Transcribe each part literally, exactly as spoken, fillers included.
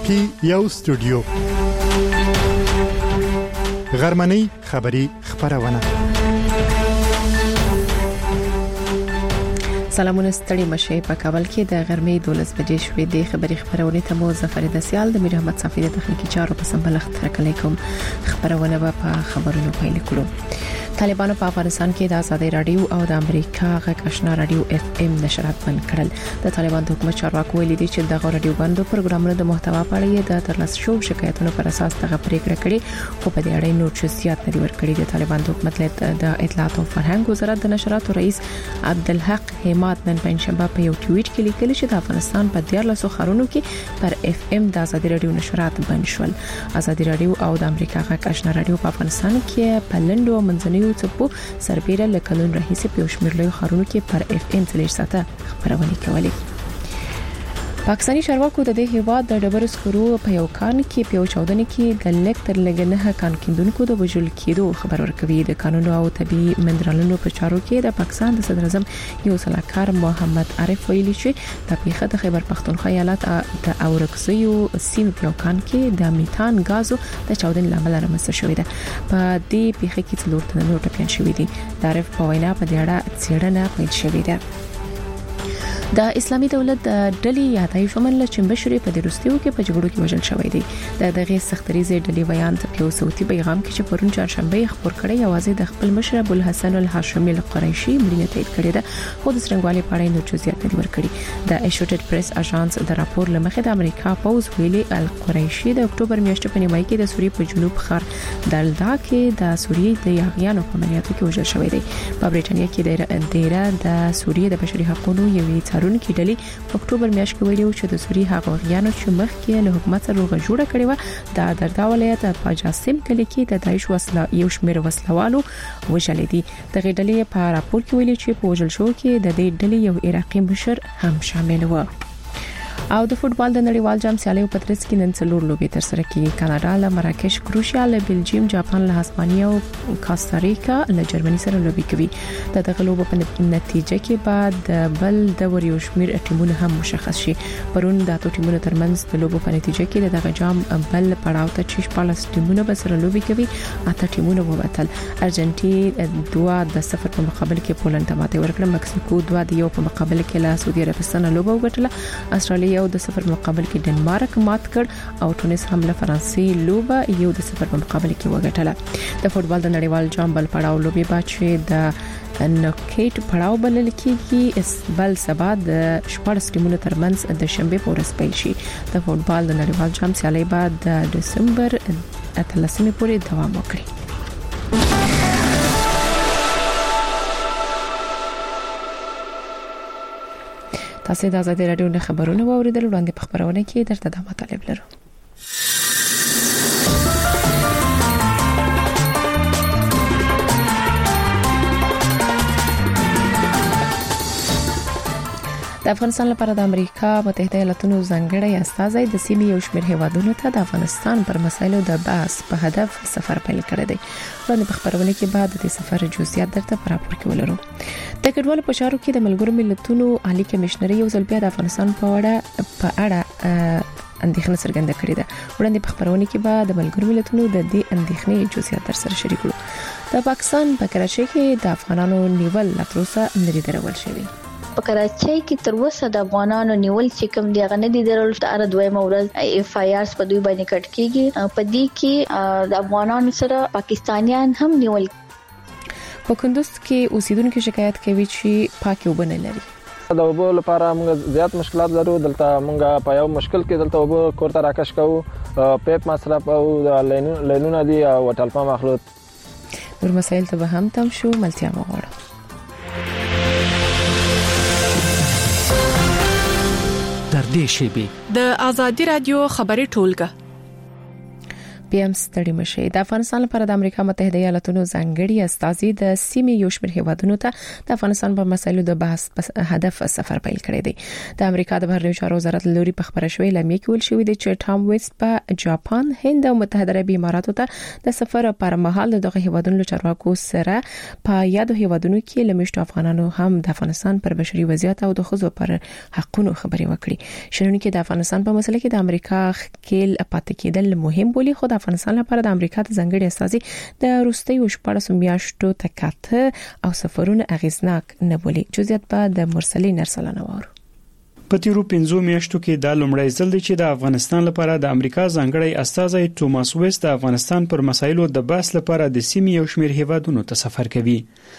کې یو استودیو غرمنۍ خبری خبرونه. سلامونه ستړي مشه په کابل کې د غرمې دولس بجې شوې د خبري خبرونه ته مو ظفر د سیال د میر احمد صافی د تخنیکی چارو په سمبلښت ترکلیکم خبرونه په خبرونو پیل کړو. طالبانو په افغانستان کې د آزادۍ رادیو او د امریکا غږ آشنا رادیو اف ام نشرات بند کړل. د طالبان د حکومت چارواکو ویلي دي چې د رادیو بندو پروګرامونو د محتوا په اړه د ترلاسه شوو شکایتونو پر اساس دغه پریکړه کړې، خو په دې اړه نور څه زیات نه دی ورکړي. د طالبان د حکومت د اطلاعات او فرهنګ وزارت د نشراتو رئیس عبدالحق حماد نن پنځشنبه په یو ټویټ کې لیکلي چې د افغانستان په دیارلسو ښارونو کې پر اف ام د آزادۍ رادیو نشرات بند شول. آزادۍ رادیو او د امریکا غږ آشنا رادیو په افغانستان کې په لندو او منځنیو څپو سربېره لکلون رئیس په شمیرلو خارونو کې پر اف ام څلور ساعته خبرونه کولې. پاکستاني چارواکو د دې هیواد د ډبرو سکرو په یو کان کې په چودنې کې د لیکتر لګنه کان کیندونکو د وژل کېدو خبر ورکوي. د قانون او طبي منرالونو په چارو کې د پاکستان د صدر اعظم یو سلاکار محمد عارف ویلي چې د پیښه د خیبر پختونخوا ایالت د اورکزیو سیمه په کان کې د میتان غازو د چودنې لامل رامنځته شوې ده. په دې پیښه کې څلور تنه ټپيان شوي دي. د عارف په وینا په دې اړه څېړنه پیل شوې ده. د اسلامي دولت د ډلې یادای شمول چې بشری په دروستیو کې په جګړو کې وژل شوی دی. د دغه سختریزه ډلې بیان ته یو صوتي پیغام کې چې پرون چهارشنبه خبر کړی یوازې د خپل مشر ابو الحسن الهاشمي القریشي مړینه تایید کړې ده، خو د څنګهوالي په اړه نور څه زیات نه ورکړي. د ایشوټډ پریس اژانس د راپور لمخې د امریکا پوز ویلي القریشي د اکتوبر میاشتې په نیمایي کې د سوریې په جنوب خار دلدا کې د سوریې د یاغیانو په عملیاتو کې وژل شوی دی. په بریټانیا کې د دیره د سوریې د بشري حقوقو یوې څارونکو کې ډلې په اکتوبر میاشت کې ویلي چې د سوریې هغه غیانو چې مخکې له حکومت سره روغه جوړه کړې و د دردا ولایت په جاسم کلی کې د داعش وسله یو شمېر وسلوالو وژل دي. دغه ډلې په راپور کې ویلي چې په وژل شو کې د دې ډلې یو عراقي مشر هم شامل و. او د فوتبال د نړیوال جام سیالیو په ترڅ کې نن څلور لوبې تر سره کیږي. کاناډا له مراکش، کروشیا له بلجیم، جاپان له هسپانیا او کاستاریکا له جرمني سره لوبې کوي. د دغه لوبو په نتیجه کې بعد بل د وریو شمیر ټیمونه هم مشخص شي. پرون د اتو ټیمونو ترمنځ د لوبو په نتیجه کې دغه جام بل پړاو ته چې شپږ ټیمونه به سره لوبې کوي. اته ټیمونه ووتل. ارجنټین دوه د صفر په مقابل کې پولند ته ماته ورکړه. مکسیکو دوه د یو په مقابل کې له سعودي عربستان لوبه وګټله. استرالیا یو د صفر په مقابل کې ډنمارک مات کړ او تونس هم له فرانسې لوبه یو د صفر په مقابل کې وګټله. د فوتبال د نړیوال جام بل پړاو لوبي با چې د نوکیټ پړاو بلل کېږي بل سبا د شپږ ټیمونو ترمنځ د شنبه په ورځ پیل شي. د فوتبال د نړیوال جام سیالي بعد د دسمبر اتلسمې پورې دوام وکړي. تاسو د آزادۍ رادیو نه خبرونه واوریدل. وړاندې په خبرونه کې درته د مطالب لرو. د افغانستان لپاره د امریکا متحده ایالاتونو ځانګړی استازی د سیمې یو شمېر هیوادونو ته د افغانستان پر مسایلو د بحث په هدف سفر پیل کړی دی. وړاندې په خبرونه کې بعد د سفر جزئیات درته په راپور کې ولرو. د کډوالو په چارو کې د ملګرو ملتونو عالی کمشنر یو ځل بیا د افغانستان په اړه په اړه اندېښنه څرګنده کړې ده. وړاندې په خبرونه کې بعد د ملګرو ملتونو د دې اندېښنې جزئیات در سره شریک کړو. د پاکستان په کراچۍ کې د افغانانو نیول لا تر اوسه نه دی درول شوی. په کراچۍ کې تر اوسه د افغانانو نیول چې کوم دی غنه دي درول د ار دویمه ورځ اف آی آر په دوی باندې کټ کیږي. په دې کې د افغانانو سره پاکستانیان هم نیول. په کندوز کې اوسیدونکو شکایت کوي چې پاکي وبنه لري. د اوبو لپاره موږ زیات مشکلات لرو. دلته موږ په یو مشکل کې دلته اوبو کورته راکش کوو، پیپ مصرف او لینونه دي او ټلپا مخلوط. نور مسایل ته به هم تم شو. ملتیا مغواړو. در دې شیبې د آزادۍ رادیو خبري ټولګه. بیا هم ستړي مشي. د افغانستان لپاره د امریکا متحده ایالاتونو ځانګړي استازي د سیمې یو شمېر هیوادونو ته د افغانستان په مسایلو د بحث هدف سفر پیل کړی دی. د امریکا د بهرنیو چارو وزارت لوري په خبره شوې لمې کې ول شوې د چې ټام ویست په جاپان، هند او متحده عربي اماراتو ته د سفر پر مهال دغه هیوادونو چارواکو سره په یادو هیوادونو کې لمشتو افغانانو هم د افغانستان پر بشري وضعیت او د ښځو پر حقوقو خبرې وکړي. شنونکو د افغانستان په مسله کې د امریکا خپل پاتې کېدل مهم بولي، خو د افغانستان لپاره د امریکا د ځانګړي استازي د روسي شپږ میاشتو تکاته او سفرونه اغیزناک نه بولي. جزئیات به د مرسلین ارسلانه واره. په تیرو پنځو میاشتو کې د لومړی ځل دی چې د افغانستان لپاره د امریکا ځانګړی استازي توماس ویست د افغانستان پر مسایلو د بحث لپاره د سیمې یو شمېر هیوادونو ته سفر کوي.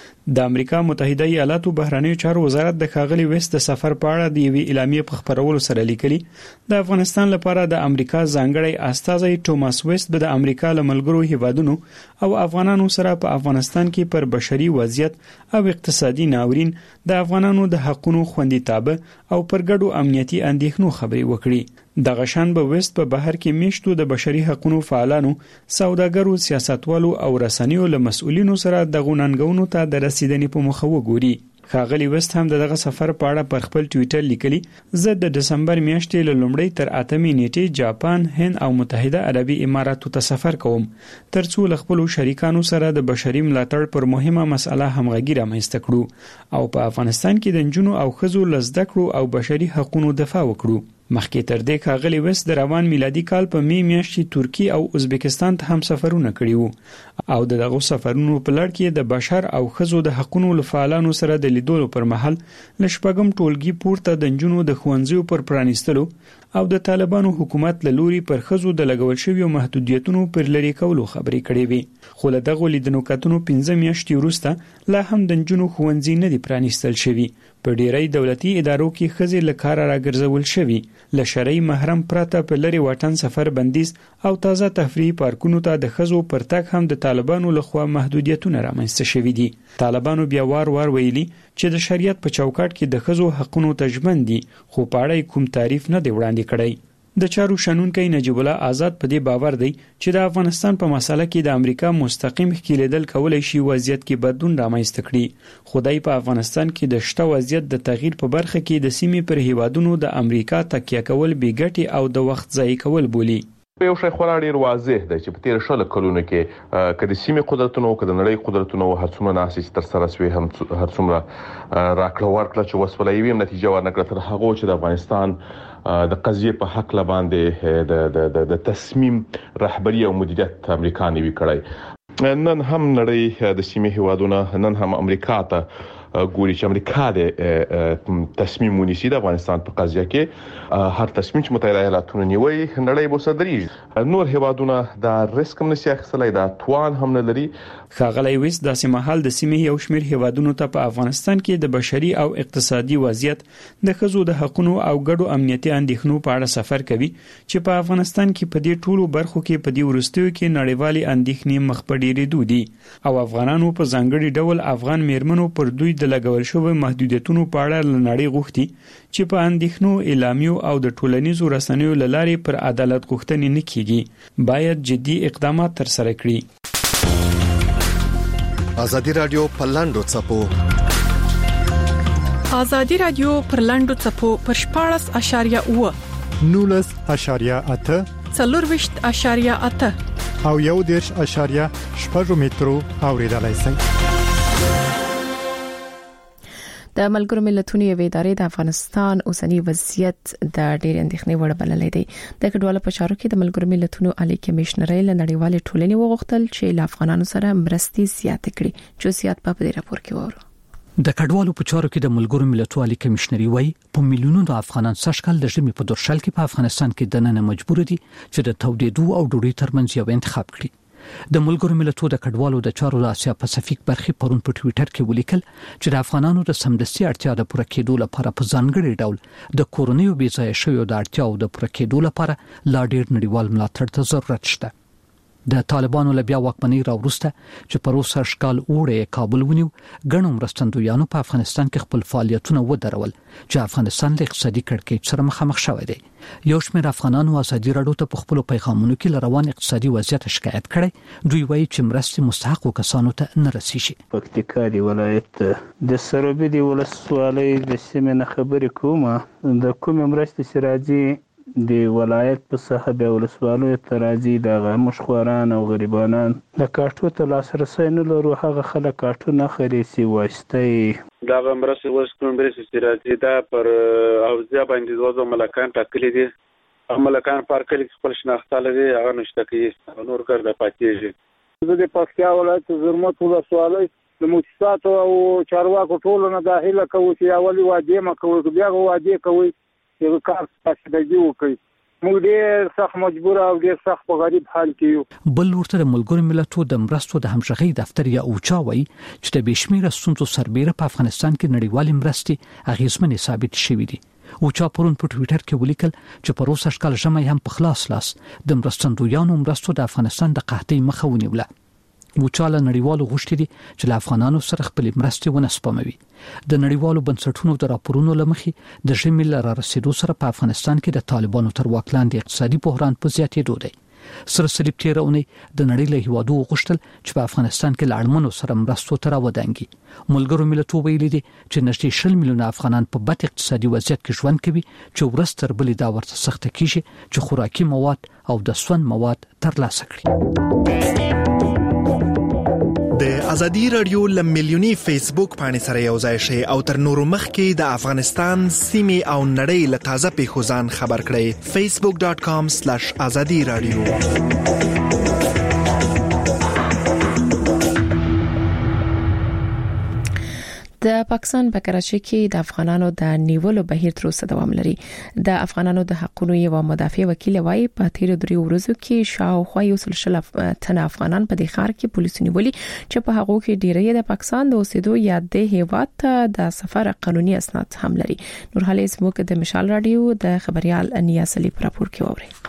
د امریکا متحده ایالاتو بهرنیو چارو وزارت د ښاغلي ویست د سفر په اړه د یوې اعلامیې په خبرولو سره لیکلي د افغانستان لپاره د امریکا ځانګړی استازي توماس ویست به د امریکا له ملګرو هیوادونو او افغانانو سره په افغانستان کې پر بشري وضعیت او اقتصادي ناورین، د افغانانو د حقوقو خوندیتابه او پر ګډو امنیتي اندېښنو خبرې وکړي. د غشن به وست په بهر کې میشتو د بشري حقوقو فعالانو، سوداګرو، سیاستوالو او رسنیو له مسؤلینو سره د غوننګونو ته د رسیدنې په مخه وګوري. ښاغلي وست هم دغه سفر په اړه پر خپل ټوئیټر لیکلي: زه د دسمبر میاشتې له لومړۍ تر اتمې نیټې جاپان، هند او متحده عربي اماراتو ته سفر کوم ترڅو له خپل شریکانو سره د بشري ملاتړ پر مهمه مسله همغږي رامنځته کړو او په افغانستان کې د نجونو او ښځو له زده کړو او بشري حقوقو دفاع وکړو. مخکې تر دې ښاغلي وست د روان میلادي کال په می میاشت کې ترکی او ازبکستان ته هم سفرونه کړي وو او دغه سفرونو په لړ کې د بشر او ښځو د حقوقو لفعالانو سره د لیدلو پر مهال ل شپږم ټولګي پورته د نجونو د ښوونځیو پر پرانیستلو او د طالبانو حکومت له لوري پر ښځو د لګول شویو محدودیتونو پر لري کولو خبرې کړې وي. خو له دغه لیدنو کتنو پنځه میاشتې وروسته لا هم د نجونو ښوونځي نه دي پرانیستل شوي. په ډیری دولتي ادارو کې ښځې له کاره راګرځول شوي. له شرعي محرم پرته په لري واټن سفر بندیز او تازه تفریحي پارکونو ته د ښځو پر تګ هم د طالبانو لخوا محدودیتونه رامنځته شوي دي. طالبانو بیا وار وار ویلي چې د شریعت په چوکاټ کې د ښځو حقوقو ته ژمن دي، خو په اړه کوم تعریف نه دی وړاندې کړی. د چارو شنونکي نجیب الله آزاد په دې باور دی چې د افغانستان په مسله کې د امریکا مستقیم ښکیلېدل کولای شي وضعیت کې بدلون رامنځته کړي. خدای په افغانستان کې د شته وضعیت د تغییر په برخه کې د سیمې پر هیوادونو د امریکا تکیه کول بې ګټې او د وخت ضایع کول بولي. یو شی خورا ډیر واضح دی چې په تیر شل کلونو کې کله سیمې قدرتونو او کله نړۍ قدرتونو هڅونه ناسې تر سره سوي هم هر څومره راکړه ورکړه چې وسولې ویم نتیجه ورنکړه تر هغه چې د افغانستان د قضیه په حق لباندې د د د تصمیم رهبری او مدیریت امریکا نیوي کړی. نن هم نړۍ د سیمې هیوادونو نن هم امریکا ته ګوري چې امریکا د تصمیم ونیسي د افغانستان په قضیه کې. هر تصمیم چې متحده ایالاتونو نیوي نړۍ به صدري نور هیوادونه د ریسک هم نشي اخیستلای، د توان هم نه لري. ښاغلی ویست داسې مهال د سیمې یو شمېر هیوادونو ته په افغانستان کې د بشري او اقتصادي وضعیت، د ښځو د حقوقو او ګډو امنیتي اندېښنو په اړه سفر کوي چې په افغانستان کې په دې ټولو برخو کې په دې وروستیو کې نړیوالي اندېښنې مخ په ډېرېدو دي او افغانانو په ځانګړي ډول افغان میرمنو پر دوی د لګول شوی محدودیتونو په اړه لنړۍ غوښتي چې په اندېښنو، اعلامیو او د ټولنیزو رسنیو لارې پر عدالت غوښتنې نه کیږي، باید جدي اقدامات تر سره کړي. ازادي رادیو پر لاندو چپو ازادي رادیو پر لاندو چپو پر شپاړس اشاریه اوه نولس اشاریه اته څلورویشت اشاریه اته او یو دیرش اشاریه شپږ مترو اوریدلای شئ. د ملګرو ملتونو یو ادارې د افغانستان اوسنی وضعیت د ډېر اندېښنې وړ بللې دی. د کډوالو په چارو کې د ملګرو ملتونو عالی کمشنرۍ له نړیوالې ټولنې وغوښتل چې له افغانانو سره مرستې زیاتې کړي. جزئیات په دې راپور کې وره. د کډوالو په چارو کې د ملګرو ملتونو عالی کمشنري وایي په میلیونونو افغانان سږکال د ژمي په دورشل کې په افغانستان کې دننه مجبور دي چې د تودېدو او ډوډۍ ترمنځ یو انتخاب کړي. د ملګرو ملتونو د کډوالو د چارو د اسیا پاسفیک برخې پرون په ټوئیټر کې ولیکل چې د افغانانو د سمدستي اړتیا د پوره کېدو لپاره په ځانګړي ډول د کورونیو بې ځایه شویو د اړتیاو د پوره کېدو لپاره لا ډېر نړیوال ملاتړ ته ضرورت شته. د طالبانو له بیا واکمنۍ راوروسته چې په روسا شکال اوړې کابل ونیو ګڼو مرستندویانو په افغانستان کې خپل فعالیتونه ودرول چې افغانستان له اقتصادي کړکېچ سره مخامخ شوی دی. یو شمېر افغانانو ازادي راډیو ته په خپل پیغامونو کې لروان اقتصادي وضعیت شکایت کړي. دوی وایي چې مرستې مستحقو کسانو ته نه رسیږي. پکتیکا دی ولایت د سروبي دی ولسوالۍ د سیمې نه خبرې کومه د کوم مرستې سراجي د ولایت په ساحه د ولسوالۍ ترازی د مشخوران او غریبانان د کارټو ته لاسرسي نه لرو. هغه خلک کارټو نه خريسي واسطه دا مرسته ورسکون برسي سراجي دا پر اوزیا باندې دوزو ملکان ټاکلي دي. ملکان پر کلی خپل شناخته لري هغه نشته کې نور کار د پاتېږي. زه د پکتیا ولایت زرمت ولسوالۍ د مؤسساتو او چارواکو ټولو نه داخله کوي چې اولي وادي ما کوي بیا وادي کوي یو کار تاسو وکړي. موږ ډېر سخت مجبور او ډېر سخت په غریب حال کې یو. بل ورته د ملګرو ملتونو د مرستو د همغږي دفتر یا اوچا وایي چې د بشمیره ستونزو سربېره په افغانستان کې نړیوال مرستې اغیزمنې ثابت شوې دي. اوچا پرون په ټوئیټر کې ولیکل چې په روسا شکل ژمي هم په خلاص لاس د مرستندویانو مرستو د افغانستان د قحطۍ مخه ونیوله. اوچا له نړیوالو غوښتي دي چې له افغانانو سره خپل مرستې ونه سپموي. د نړیوالو بنسټونو د راپورونو لمخې د ژمي لاره رسیدو سره په افغانستان کې د طالبانو تر واک لاندې اقتصادي بحران په زیاتېدو دی. سره صلیب تیرونی د نړۍ له هیوادو غوښتل چې په افغانستان کې لاړمنو سره مرستو تر ودانګي. ملګرو ملتونو ویلي دي چې نږدې شل میلیونه افغانان په بد اقتصادي وضعیت کې ژوند کوي چې ورځ تر بلې دا ورته سخته کیږي چې خوراکي مواد او د سون مواد ترلاسه کړي. د ازادي رادیو لملیونی فیسبوک باندې سره یو ځای شي او تر نورو مخکې د افغانستان سیمه او نړۍ له تازه پیښو ځان خبر کړئ. facebook dot com slash azadi radio. د پاکستان په کراچۍ کې د افغانانو د نیولو بهیر تر اوسه دوام لري. د افغانانو د حقوقو یو مدافع وکیل وایي په تیر درې ورځو کې شاوخوا یو سل شل تن افغانان په دې ښار کې پولیسو نیولي چې په هغه کې ډیری د پاکستان د اوسېدو یا د هیواد ته د سفر قانوني اسناد هم لري. نورحال اسموک د مشال رادیو د خبريال انیاس علی پر راپور کې ووري.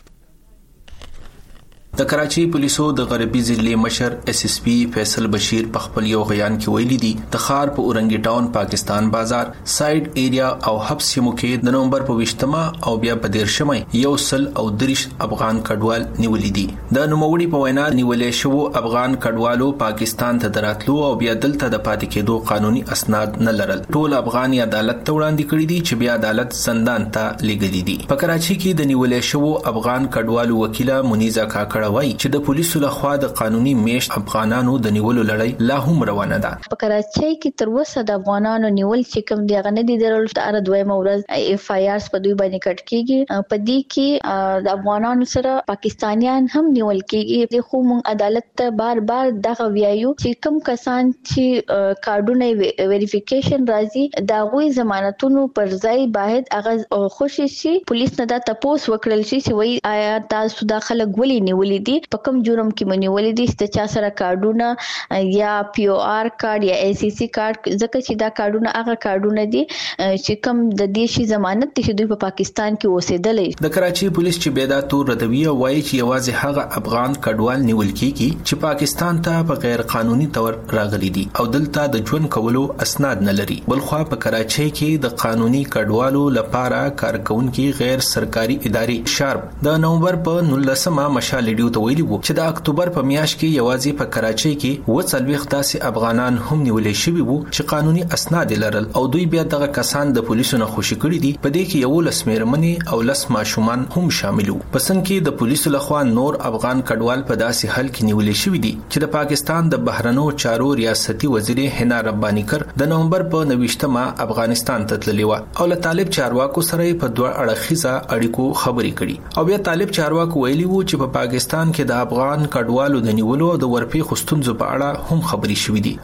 د کراچۍ پولیسو د غربي ضلع مشر اس اس پی فیصل بشیر په خپل یو بیان کې ویلي دي د ښار په اورنګي ټاون پاکستان بازار سایډ ایریا او حبس سیمو کې د نومبر په وشتمه او بیا په دیرشمه یو سل او دریش افغان کډوال نیولې دي. د نوموړي په وینا نیولې شو افغان کډوالو پاکستان ته دراتلو او بیا دلته د پاتې کېدو قانوني اسناد نه لرل. ټول افغان عدالت ته وړاندې کړي دي چې بیا عدالت زندان ته لېږلي دي. په کراچۍ کې د نیولې شو افغان کډوالو وکیله منیزه کاکړ وایي چې د پولیسو لخوا د قانوني میشت افغانانو د نیولو لړۍ لا هم روانه ده. په کراچۍ کې تر اوسه د افغانانو نیول چې کوم دی غنه دي درول تر دویمه ورځ اف آی آر په دوی باندې کټ کیږي. په دې کې د افغانانو سره پاکستانیان هم نیول کیږي. د خو مونږ عدالت ته بار بار دغه ویایو چې کوم کسان چې کارډونه ویریفیکیشن راځي دا غوي ضمانتونو پر ځای باید هغه خوشي شي. پولیس نه دا تاسو وکړل شي چې وای آیا تاسو داخله غولي نیولې دي په کوم جرم کې منیولې دي چې چا سره کارډونه یا پی او آر کارت یا ای سی سی کارت ځکه چې دا کارډونه هغه کارډونه دي چې کوم د دیشي ضمانت چې دوی په پاکستان کې اوسېدلې. د کراچۍ پولیس چې بيدا تور ردوی وایي چې یوازې هغه افغان کډوال نیول کیږي چې پاکستان ته په غیر قانوني تور راغلي دي او دلته د ژوند کولو اسناد نه لري. بلخوا په کراچۍ کې د قانوني کډوالو لپاره کارکونکو غیر سرکاري ادارې شارپ د نومبر په نولسمه مشال ډیو ته ویلي چې د اکتوبر په میاشت کې یوازې په کراچۍ کې و څلويخ داسې افغانان هم نیولې شوي وو چې قانوني اسناد لرل او دوی بیا دغه کسان د پولیسو نه خوشي کړي دي. په دې کې یو لس میرمنې او لس ماشومان هم شامل وو. پسند کې د پولیسو لخوا نور افغان کډوال په داسې حل کې نیولې شوي دي چې د پاکستان د بهرنیو چارو ریاستي وزیر حنا ربانی کر د نومبر په نوښتمه افغانستان ته تللی و او له طالب چارواکو سره په دوه اړخیزه اړیکو خبرې کړي او بیا طالب چارواکو ویلي وو چې په پاکستان کې د افغان کډوالو د نیولو او د ورپی خستونزو په اړه هم خبري شوې دي.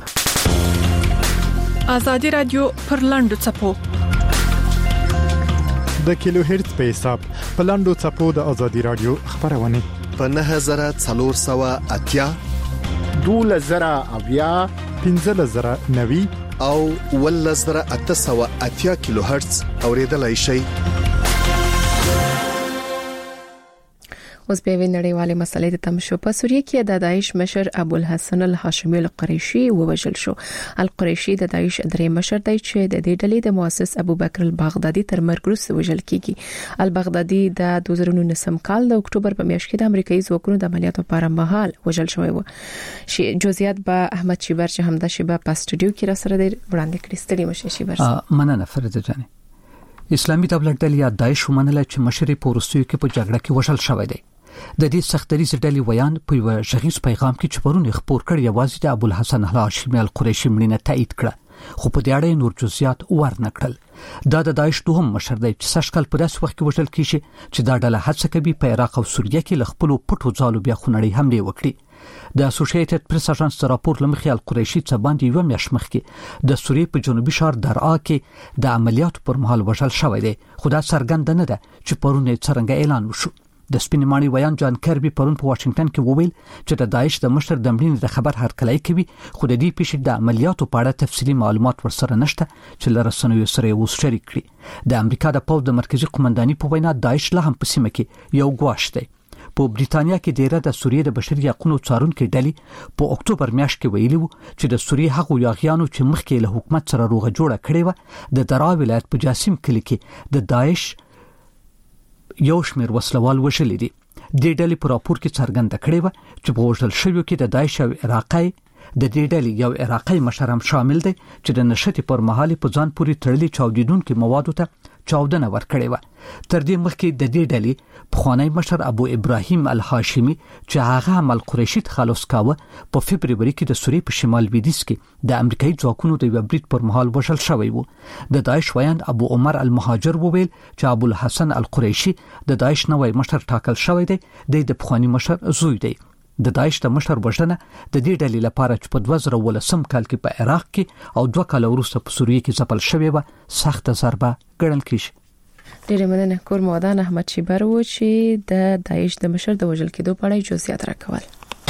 ازادي رادیو پر لاندو چپو د کیلو هرتز په حساب په لاندو چپو د ازادي رادیو خبرونه په نه هزار څلور سوه اتیا دوله زره اویا پنځه زره نوي او ول زره اته سوه اتیا کیلو هرتز اوریدلای شي. اوس به نړیواله مسلې د تم شو په سوریه کې د داعش مشر ابو الحسن الهاشمي القریشي ووژل شو. القریشي د داعش درې مشر دی چې د دې ډلې د مؤسس ابو بکر البغدادي تر مرګ وروسته وژل کیږي. البغدادي د دوه زره نولسم کال د اکتوبر په میاشت کې د امریکایي ځواکونو د عملیاتو لپاره مهال وژل شوی و. شي جزئیات به احمد شیبر چې همدا شیبه په استودیو کې را سره دی وړاندې کړی. ستړي مشه شیبر. مننه فرزه جان. اسلامي دولت ډلې یا داعش ومنله چې مشر په روسیو کې په جګړه کې وژل شوی دی. د دې سختري ډلې ویان په یو شغیز پیغام کې چې پرون خبر کړ یوازې د ابو الحسن الهاشمي القریشي مړینه تایید کړه، خو په دې اړه نور جزئیات ورنکړل. دا د داعش دوهم مشر دی چې سشکل په داس وخت کې وژل کیږي چې دا ډله هڅه کوي په عراق او سوریه کې ل خپل پټو ځالو بیا خونړی حمله وکړي. د اسوسییټډ پریس اژانس راپور لمخې القریشي څه باندې یو میاشت مخکې د سوریې په جنوبي شهر درعا کې د عملیاتو پر مهال وژل شوی دی، خو دا څرګنده نه ده چې پرون یې څنګه اعلان وشو. د سپینمانی ویان جان کربي پرون په واشنگټن کې وویل چې د داعش د مشر د مړینې د خبر هرکلی کوي، خو د دې پیښې د عملیاتو په اړه تفصیلي معلومات ورسره نشته چې له رسنیو سره یې اوس شریک کړي. د امریکا د پوځ د مرکزی قومنداني په وینا داعش لا هم په سیمه کې یو ګواښ دی. په بریتانیا کې ډیره د سوریې د بشري حقوقو څارونکو ډلې په اکتوبر میاشت کې ویلي وو چې د سوریې هغو یاغیانو چې مخکې له حکومت سره روغه جوړه کړې و د درعا ولایت په جاسم کلي کې د داعش یو شمېر وسلوال وژلي دي. د ډلې په راپور کې څرګنده کړې و چې په وژل شویو کې د داعش او عراقي د دې ډلې یو عراقي مشر هم شامل دی چې د نشټې پر مهال په ځان پورې تړلي چاودیدونکو موادو ته چاودنه ورکړې و. تر دې مخکې د دې ډلې پخوانی مشر ابو ابراهیم الهاشمي چې هغه هم القریشي تخلص کاوه په فبرवरी کې د سوریې په شمال لویدیځ کې د امریکایي ځواکونو د یو برید پر مهال وژل شوی و. د داعش ویان ابو عمر المهاجر وویل چې ابو الحسن القریشي د داعش نوی مشر ټاکل شوی دی، د پخوانی مشر زوی دی. د داعش د مشر وژنه د دې ډلې لپاره چې په دوه زره ولسم کال کې په عراق کې او دوه کال وروسته په سوریه کې ځپل شوی و سخت ضربه ګڼل کیږي. ډېر مننه کور مودان احمد شیبر و چې د داعش د مشر د وژل کېدو په اړه جزئیات راکول.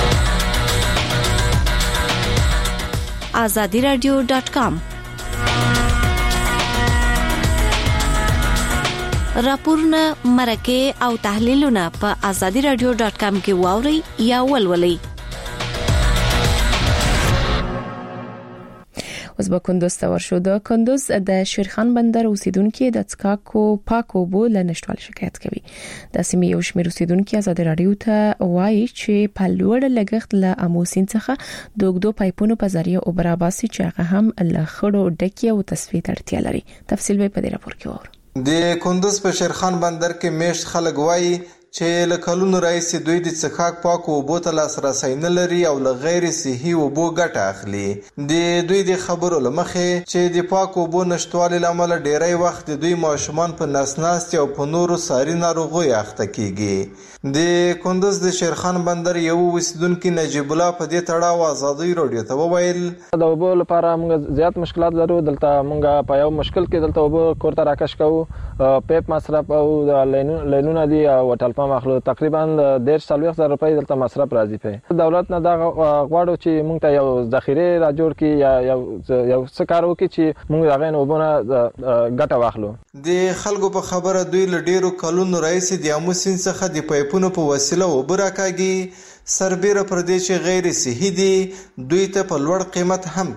azadi radio dot com راپورونه مرکه او تحلیلونه په azadi radio dot com کې واوري یا ولولئ. اوس به کندوز ته ورشو. د کندوز د شیرخان بندر اوسیدونکو د څکاکو پاکو بو له نشټوال شکایت کوي. د سیمې یو شمېر اوسیدونکو آزاد رادیو ته وایي چې په لوړ لګښت له اموسین څخه د اوږدو پایپونو په ذریعہ اوبراباسي چې هغه هم له خړو ډکی او تصفیه اړتیا لري. تفصیل به په دې راپور کې وورو. د کندوز په شیرخان بندر کې میشت خلک وایي چې له کلونو راځي دوی د څښاک پاکو اوبو ته لاسرسي نه لري او له غیر صحي اوبو ګټه اخلي. د دوی د خبرو لمخې چې د پاکو اوبو نشټوالي لامل ډیری وخت دوی ماشومان په نسناستي او په نورو ساري ناروغیو اخته کیږي. د کندوز د شیرخان بندر یو اوسیدونکو نجیب الله په دې تړاو ازادي رادیو ته وویل د اوبو لپاره موږ زیات مشکلات لرو. دلته موږ په یو مشکل کې دلته اوبو کورته راکش کوو، پیپ مصرف او لینونه دي او وټل مخلو تقریبا ډیر سلويخ زره روپۍ دلته مصرف راځي. په دولت نه دا غواړو چې موږ ته یو ذخیره را جوړ کړي یا یو یو څه کار وکړي چې موږ هغه نه وبونه ګټه واخلو. د خلکو په خبره دوی له ډیرو کلونو راځي د اموسین څخه د پایپونو په وسیله وبره کاږي، سربېره پر دې چې غیر صحي دي دوی ته په لوړ قیمت هم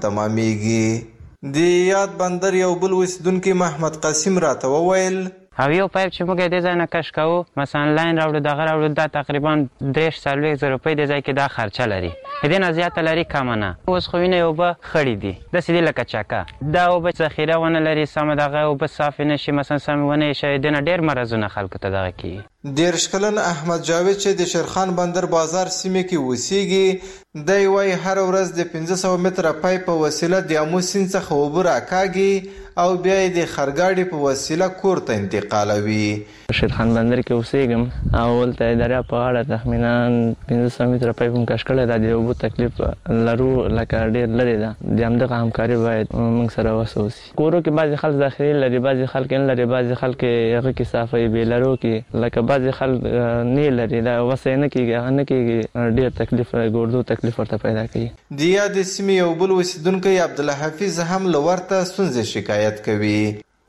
تمامېږي. د یاد بندر یو بل اوسیدونکو محمد قاسم راته وویل او یو پایپ چې موږ د ځای نه کش کوو مثلا لاین راوړو دغه راوړو دا تقریبا درې سلوي زره روپۍ د ځای کې دا خرچه لري، دې نه زیاته لري کم نه. اوس خو وینې اوبه خړې دي داسې دي لکه چکه، دا اوبه ذخیره ونه لري سمه، دغه اوبه صافې نه شي مثلا سمې ونه شي، دې نه ډېر مرضونه خلکو ته دغه کېږي. دېرش کلن احمد جاوید چې د شیرخان بندر بازار سیمې کې اوسېږي دی وایي هر ورځ د پنځه سوه متره پایپ په وسیله د امو سیند څخه اوبه راکاږي او بیا یې د خرګاډي په وسیله کور ته انتقالوي. شیرخان بندر کې اوسېږم او ولته دریاب په غاړه تخمینا پنځه سوه متره پایپ هم کش کړی دا د اوبو تکلیف لرو لکه ډېر لرې ده. د همدغه همکاري باید موږ سره وسه وسي. کورو کې بعضې خلک ذخیرې لري، بعضې خلک نه لري، بعضې خلک هغه کې صافوي بې لرو کې لکه بعضې خلک نه لري دا وسه یې نه کېږي هغه نه کېږي، ډېر تکلیف ګردو تکلیف ورته پیدا کوي. د یادې سیمې یو بل اوسیدونکی عبدالحفیظ هم له ورته ستونزې شکایت کوي.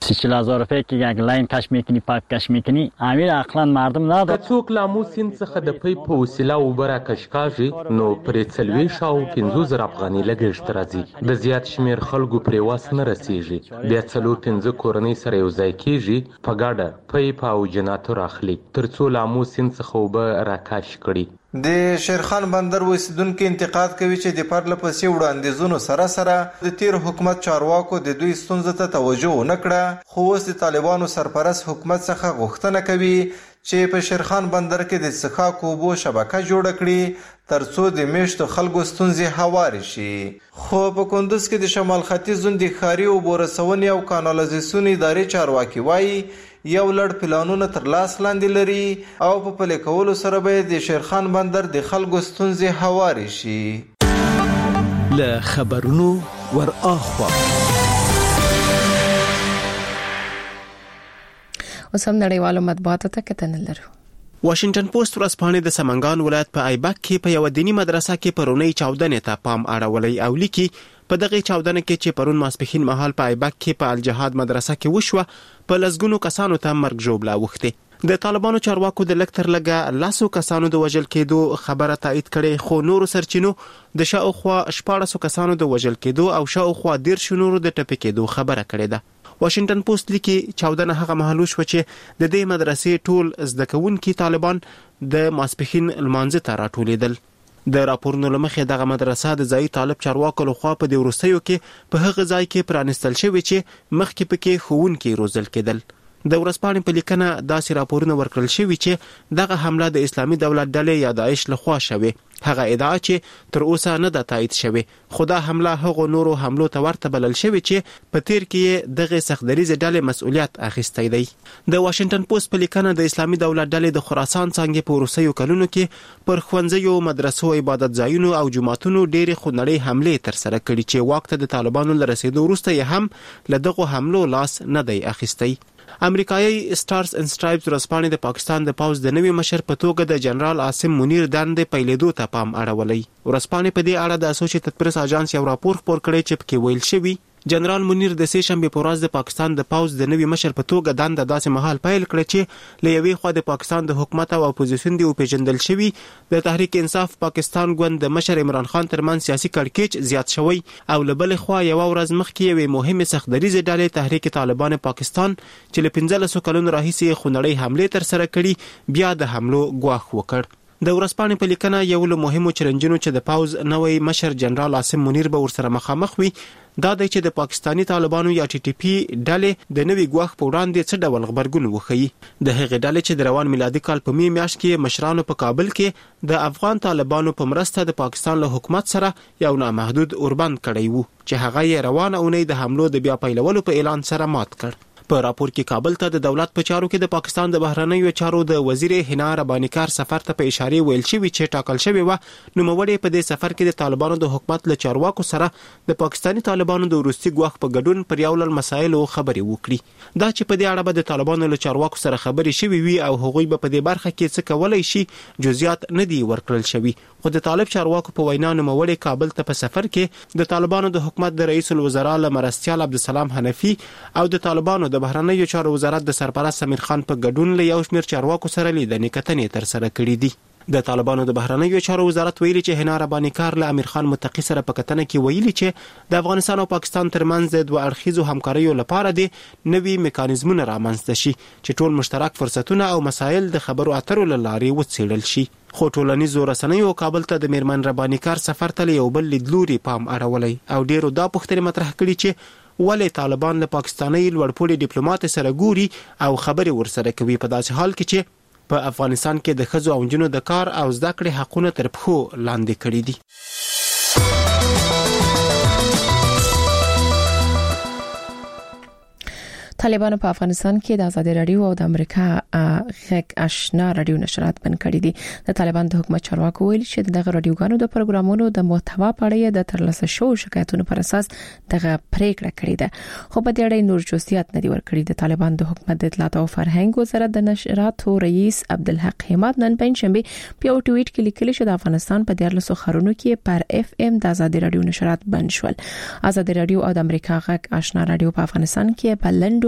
سی هزار روپیه که یک لاین کش میکنی پاک کش میکنی امیر عقلا مردم نداره. که څوک لامو سیند څخه د پیپ په وسیله اوبه راکش کاږي نو پرې څلوېښت او پنځوس زره افغانۍ لګښت راځي. د زیات شمېر خلکو پرې وس نه رسیږي. بیا څلور پنځه کورنۍ سره یو ځای کېږي په ګډه پیپ او جنراتور اخلي تر څو لامو سیند څخه اوبه راکش کړي. د شیرخان بندر اوسیدونکو انتقاد کوي چې د پرله پسې وړاندیزونو سره سره د تیر حکومت چارواکو د دوی ستونزو ته توجه ونه کړه، خو اوس د طالبانو سرپرست حکومت څخه غوښتنه کوي چې په شیرخان بندر کې د څښاک اوبو شبکه جوړه کړي ترڅو د میشتو خلکو ستونزې هوارې شي. خو په کندوز کې د شمال ختیځ زون د ښاري اوبو رسونې او کانالیزاسیون ادارې چارواکي وایي یو لړ پلانونه تر لاس لاندې لري او په پلي کولو سره به د شیرخان بندر د خلکو ستونزې هوارې شي. له خبرونو ور اخوا اوس هم نړیوالو مطبوعاتو ته کتنه لرو. واشنگټن پوسټ ورځپاڼه د سمنګان ولایت په ایبک کې په یو دینی مدرسه کې پرونی چاودنې ته پام اړولی او لیکي په دغه چاودنه کې چې پرون ماسپښین مهال په ایبک کې په الجهاد مدرسه کې وشوه په لسګونو کسانو ته مرګ ژوبله وخته. د طالبانو چارواکو د لکتر لګه لاسو کسانو د وژل کېدو خبره تایید کړي، خو نورو سرچینو د شاوخوا شپاړسو کسانو د وژل کېدو او شاوخوا دېرش نورو د ټپي کېدو خبره کړې ده. واشنگټن پوسټ لیکي چاودنه هغه مهال وشوه چې د دې مدرسې ټول زده کوونکي طالبان د ماسپښین لمانځه ته راټولېدل. د راپورونو لمخې دغه مدرسه د ځای طالب چارواکو لخوا په دې وروستیو کې په هغه ځای کې پرانستل شوی چې مخکې پکې ښوونکي روزل کېدل. د ورځپاڼې په لیکنه داسې راپورونه ورکړل شوي چې دغه حمله د اسلامي دولت ډلې یا داعش لخوا شوې. هغه ادعا چې تر اوسه نه ده تایید شوې، خو دا حمله هغو نورو حملو ته ورته بلل شوې چې په تیر کې دغه سختدریزې ډلې مسؤلیت اخیستی دی. د واشنگټن پوسټ په لیکنه د اسلامي دولت ډلې د خراسان څانګې په وروستیو کلونو کې پر ښوونځیو، مدرسو، عبادت ځایونو او جوماتونو ډېرې خونړۍ حملې ترسره کړي چې واک ته د طالبانو له رسېدو وروسته یې هم له دغو حملو لاس نه دی اخیستی. امریکایي سټارز اینډ سټرایپز ورځپاڼې د پاکستان د پوځ د نوي مشر په توګه د جنرال عاصم منیر دندې پیلېدو ته پام اړولی. ورځپاڼې په دې اړه د اسوسییټډ پریس اژانس یو راپور خپور کړی چې پکې ویل شوي جنرال منیر د سې شنبې په ورځ د پاکستان د پوځ د نوي مشر په توګه دنده داسې مهال پیل کړه چې له یوې خوا د پاکستان د حکومت او اپوزیسیون دی وپېژندل شوي د تحریک انصاف پاکستان ګوند د مشر عمران خان ترمنځ سیاسي کړکېچ زیات شوی او له بلې خوا یوه ورځ مخکې یوې مهمې سختدریزې ډلې تحریک طالبان پاکستان چې له پنځلسو کلونو راهیسې خونړۍ حملې ترسره کړي بیا د حملو ګواښ وکړ. د ورځپاڼې په لیکنه یو له مهمو چیلنجونو چې د پوځ نوی مشر جنرال عاصم منیر به ورسره مخامخ وي دا دی چې د پاکستانی طالبانو یا ټي ټي پی ډلې د نوي ګواښ په وړاندې څه ډول غبرګون وښیي. د هغې ډلې چې د روان میلادي کال په می میاشت کې مشرانو په کابل کې د افغان طالبانو په مرسته د پاکستان له حکومت سره یو نامحدود اوربند کړی وو چې هغه یې روانه اونۍ د حملو د بیا پیلولو په اعلان سره مات کړ. په راپور کې کابل ته د دولت په چارو کې د پاکستان د بهرنیو چارو د وزیر حنا ربانیکار سفر ته په اشاره ویل شوی چې ټاکل شوی و نوموړی په دې سفر کې د طالبانو د حکومت له چارواکو سره د پاکستانی طالبانو د وروستي ګواښ په ګډون پر یو لړ مسایلو خبرې وکړي. دا چې په دې اړه به د طالبانو له چارواکو سره خبرې شوي وي او هغوی به په دې برخه کې څه کولای شي جزئیات نه دي ورکړل شوي، خو د طالب چارواکو په وینا نوموړی کابل ته په سفر کې د طالبانو د حکومت د رئیس الوزرا له مرستیال عبدالسلام حنفي او د طالبانو د بهرنیو چارو وزارت د سرپرست سمیر خان په ګډون له یو شمېر چارواکو سره لیدنې کتنې ترسره کړي دي. د طالبانو د بهرنیو چارو وزارت ویلي چې حنا ربانیکار له امیر خان متقی سره په کتنه کې ویلي چې د افغانستان او پاکستان ترمنځ د دوه اړخیزو همکاریو لپاره د نوي میکانیزمونه رامنځته شي چې ټول مشترک فرصتونه او مسایل د خبرو اترو له لارې وڅېړل شي. خو ټولنیزو رسنیو کابل ته د میرمن ربانیکار سفر ته یو بل لیدلوري پام اړولی او ډیرو دا پوښتنې مطرح کړي چې ولې طالبان له پاکستاني لوړپوړي ډیپلوماټ سره ګوري او خبرې ورسره کوي په داسې حال کې چې په افغانستان کې د ښځو او نجونو د کار او زده کړې حقونه تر پښو لاندې کړي دي. طالبانو په افغانستان کې د ازادي رادیو او د امریکا غږ آشنا رادیو نشرات بند کړي دي. د طالبان د حکومت چارواکو ویلي چې دغه رادیوګانو د پروګرامونو د محتوا په اړه د ترلاسه شوو شکایتونو پر اساس دغه پریکړه کړې ده، خو په دې اړه نور جزئیات نه دي ورکړي. د طالبان د حکومت د اطلاعات او فرهنګ وزارت د نشراتو رئیس عبدالحق حماد نن پنځشنبه په یو ټویټ کې لیکلي چې د افغانستان په دیارلسو ښارونو کې پر اف ام د ازادي رادیو نشرات بند شول. ازادي رادیو او د امریکا غږ آشنا رادیو په افغانستان کې په لندو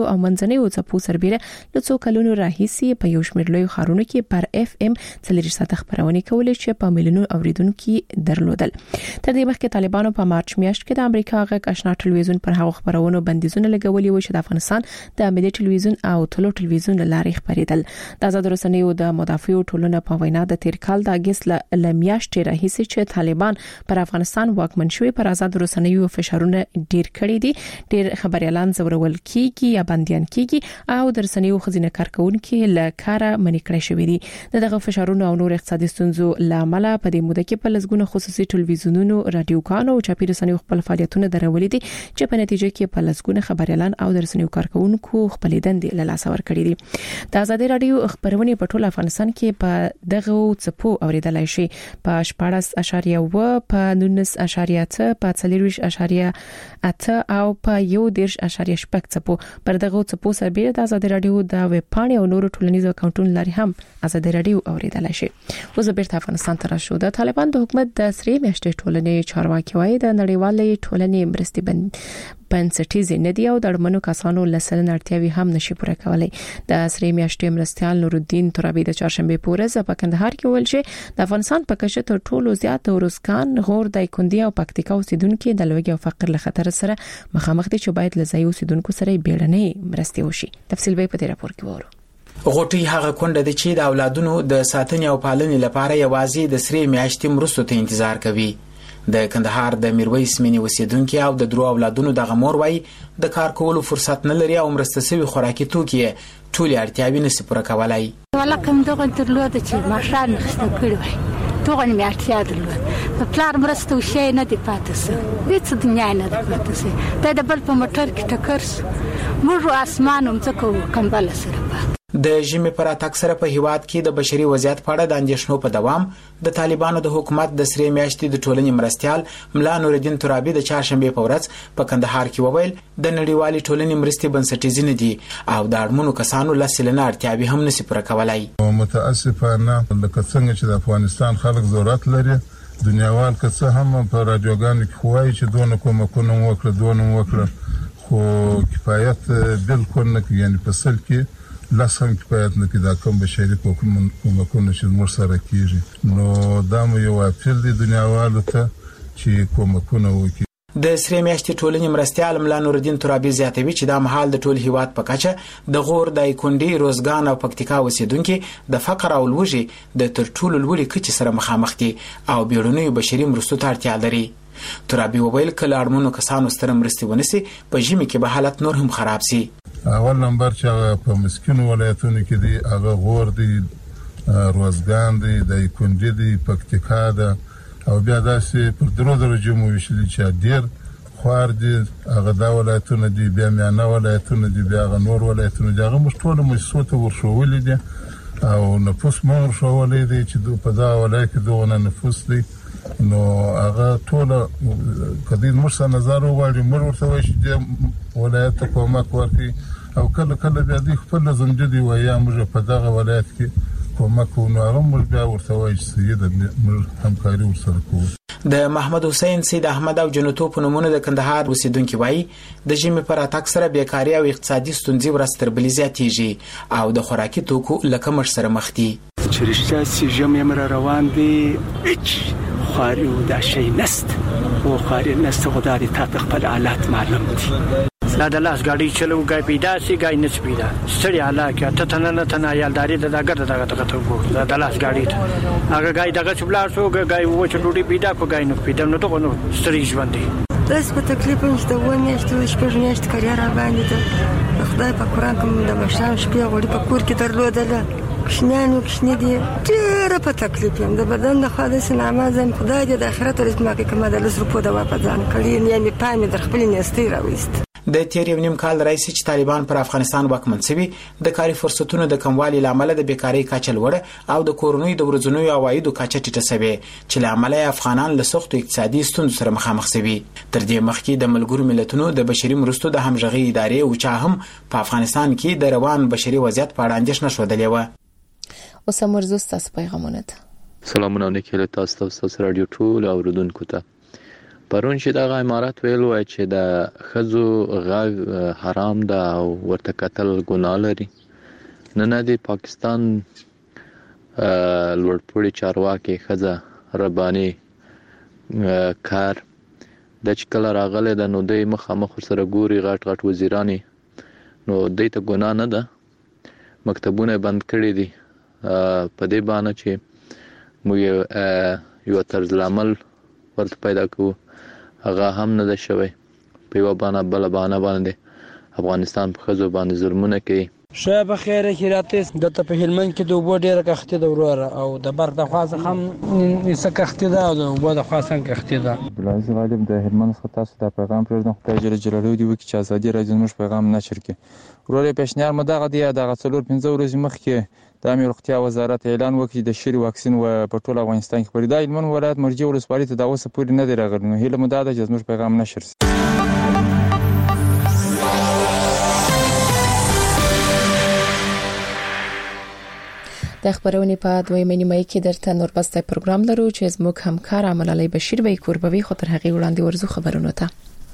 او منځنیو څپو سربېره له څو کلونو راهیسې په یو شمېر لوی ښارونو کې پر اف ام څلور ساعته خبرونه کولې چې په میلیونونو اوریدونکو درلودل. تر دې مخکې طالبانو په مارچ میاشت کې د امریکا غږ آشنا ټلویزیون پر هغو خبرونو بندیزونه لګولي و چې د افغانستان د ملي ټلویزیون او ټلو ټلویزیون لارې خبرېدل. د آزاد رسنیو د مدافعو ټولنه په وینا د تیر کال د اگست ل میاشتې راهیسې چې طالبان پر افغانستان واکمن شوي پر آزاد رسنیو فشارونه ډیر کړي دي. ډیر خبريالان زورول کیږي یا بنديان کیږي او د رسنیو خزینه کارکونکو له کاره منې کړی شوی دي. دغه فشارونه او نور اقتصادي ستونزو لامل په دې موده کې په لږونه خصوصي ټلویزیونونو، رادیوګانو او چاپی رسنیو خپل فعالیتونه درولې دي چې په نتیجه کې په لږونه خبريالان او د رسنیو کارکونکو خپل دندې له لاس ور کړی دي. د آزاد رادیو خبرونه په ټول افغانستان کې په دغه څپو اوریدلای شي په شپاړس اشاریه و په نولس اشاریه څه په څلورویشت اشاریه اته او په یو دیرش اشاریه شپږ څپو پر دغه څپو سربېره د آزاد رادیو د ویب پاڼې او نورو ټولنیزو اکاونټونو لري هم آزاد رادیو اوریدلای شي. اوس بیرته افغانستان ته راشو. د طالبان د حکومت د سری میاشتې ټولنې چارواکي وايي د نړیوالې ټولنې مرستې بند بنسټیزې ندي او د اړمنو کسانو لسلن اړتیاوي هم نشي پوره کولای. د سری میاشتې مرستيال نور الدین ترابی د چهارشنبه په ورځ په کندهار کې ویل چې د افغانستان په کچه تر ټولو زیات ورسکان، غور، دایکندي او پکتیکا اوسیدونکو د لوږې او فقر له خطر سره مخامخ دي چې باید له ځای اوسیدونکو سره بیړنۍ مرستې وشي. تفصیل به په دې راپور کې وورو. غوټي هغه کونډه دي چې د اولادونو د ساتنې او پالنې لپاره یوازې د سری میاشتې مرستو ته انتظار کوي. د کندهار د میرویس مینی اوسیدونکو او د درو اولادونو د غمور وای د کار کولو فرصت نه لري او مرسته سوي خوراکي توکي ټول اړتیاوي نشي پوره کولای. ولکه دغه درلود چې ماشان خسته کړی وای توغه مې اړتیا درلود په پلار مرسته شي نه دی پاتې سه هیڅ دنیا نه دی پاتې سه د بل په موټر کې ټکر موږ اسمان هم څه کوو کمبل سره پات. د ژمي پر اتاک سره په هیواد کې د بشري وضعیت په اړه د اندېښنو په دوام د طالبانو د حکومت د سری میاشتې د ټولنې مرستيال ملا نور الدین ترابی د چهارشنبه په ورځ په کندهار کې وویل د نړیوالې ټولنې مرستې بنسټیزې نه دي او د اړمنو کسانو لسلنه اړتیاوي هم نشي پوره کولای. متاسفانه لکه څنګه چې د افغانستان خلک ضرورت لري دنیاوال که څه هم په رادیوګانو کې خوایي چې دونه کومکونه وکړه دونه وکړه خو کفایت بالکل نه کوي. یعنی په سل کې لاسم کفایت نه کوي دا کوم بشري کومکونه چې موږ سره کیږي. نو دا مو یو اپیل دی دنیاوالو ته چې کومکونه وکړي. د سری میاشتې ټولنې مرستيال ملا نور الدین ترابی زیاتوي چې دا مهال د ټول هیواد په کچه د غور، دایکندي، روزګان او پکتیکا اوسیدونکو د فقر او لوږې د تر ټولو لوړې کچې سره مخامخ دي او بیړنیو بشري مرستو ته اړتیا لري. ترابی وویل کله اړمنو کسانو سره مرستې ونیسي په ژمي کې به حالت نور هم خراب سي. اول نمبر چې په مسکینو ولایتونو کې دي هغه غور دي، روزګان دي، دایکندي دي، پکتیکا ده او بیا داسې پر درو درجه مو ویشلي چې ډیر خوار دي هغه دا ولایتونه دي، بیا میانه ولایتونه دي، بیا هغه نور ولایتونه دي. هغه موږ ټول مجلسو ته ورشولې دي او نفوس مو ورشولې دي چې په دا ولایت کې دغه نفوس دي. نو هغه ټول کدی موږ سره نظر وغواړي موږ ورته وایي چې د ولایت ته کومک ورکړي او کله کله بیا دوی خپل زمجدي وایي موږ په دغه ولایت کې کومک نو هغه موږ بیا ورته وایي چې د موږ همکاري ورسره کوو. د محمد حسین سید احمد او جنوتو په نومونو د کندهار اوسیدونکو وایي د ژمي پر اتاک سره بیکاری او اقتصادي ستونزې ورځ تر بلې زیاتېږي او د خوراکي توکو له کمښت سره مخ دي. چې رښتیا چې ژمي مر روان دي هیڅ خواري او دا شی نست او خواري نست خدای دې تا خپل حالات معلوم دي. دا د لاس ګاډي چلو غای پیدا سي غای نه پیدا ستړي علاقه ته تنه نه تنه یالداري د دغه دغه دغه ته وګورئ د لاس ګاډي ته هغه غای دغه چبلار سو غای و چې ډوډۍ پیدا کو غای نه پیدا نو ته نو ستړي ژوند دي. داس په تکلیف نشته و میاشتې شپږ میاشتې کاریر باندې ته خدای په قران کوم د مشان شپې غوړي په کور کې درلودله کښنانو کښنې دي ډېر په تکلیف یم د بدن د خالص نعمت زم خدای دې د آخرت رزق ما کې کومه د لس روپو د واپس ځان کړی نه مې پامې در خپل نستي راوست. د تیر یو نیم کال راځي چې طالبان پر افغانستان واکمن شوي د کاري فرصتونو د کموالي لامل د بیکاری کچه لوړه او د کورونی د ورځنیو عوایدو کچه ټیټه شوه چې لامل افغانان له سختو اقتصادي ستونزو سره مخامخ شوي. تر دې مخکې د ملګرو ملتونو د بشري مرستو د همغږي ادارې او چا هم په افغانستان کې د روان بشري وضعیت په اړه اندېښنه شودلې و. اوس مرزوس تاسو پیغامونه ته سلامونه نیکه تاسو تاسو رادیو ټول اوردونکو ته پرون چې دغه امارات ویلو چې د خزو غږ حرام ده او ورته قتل ګناه لري. نن د پاکستان لوړپوړي چارواکي خزه رباني کار د چکل راغله د نو د مخامخ سره ګوري غټ غټ وزیرانی نو د ته ګناه نه ده. مکتبونه بند کړي دي په دې باندې چې موږ یو طرز العمل ورته پیدا کوو هغه هم نه ده شوی. په یو باندې بل باندې باندې افغانستان په خزو باندې ظلمونه کوي. شابه خیره کې راته د ته په هلمند کې د وبو ډیره کخته د وروره او د بر د خاصه هم نسه کخته ده او د وبو د خاصه کخته ده. بلایز غالب د هلمند څخه تاسو د پیغام پرېږدم خدای جل جلاله دی وکي چې ازادي راځي موږ پیغام نشر کړي. ورور پېشنهاد مدغه دی د غڅلور پنځه ورځې مخکې د امیر روغتیا وزارت اعلان وکړي د شری واکسین و په ټول افغانستان کې پرې د هلمند ولایت مرجع ولسوالۍ ته دا اوسه پورې نه دی راغلی. نو هیله مده ده چې موږ پیغام نشر شي. د خبرونې په دویمه نیمه کې درته نوربسته پروګرام لرو چې زموږ همکار عملالي بشیر به کوربوي خاطر هغه وړاندې ورزو خبرونه ته.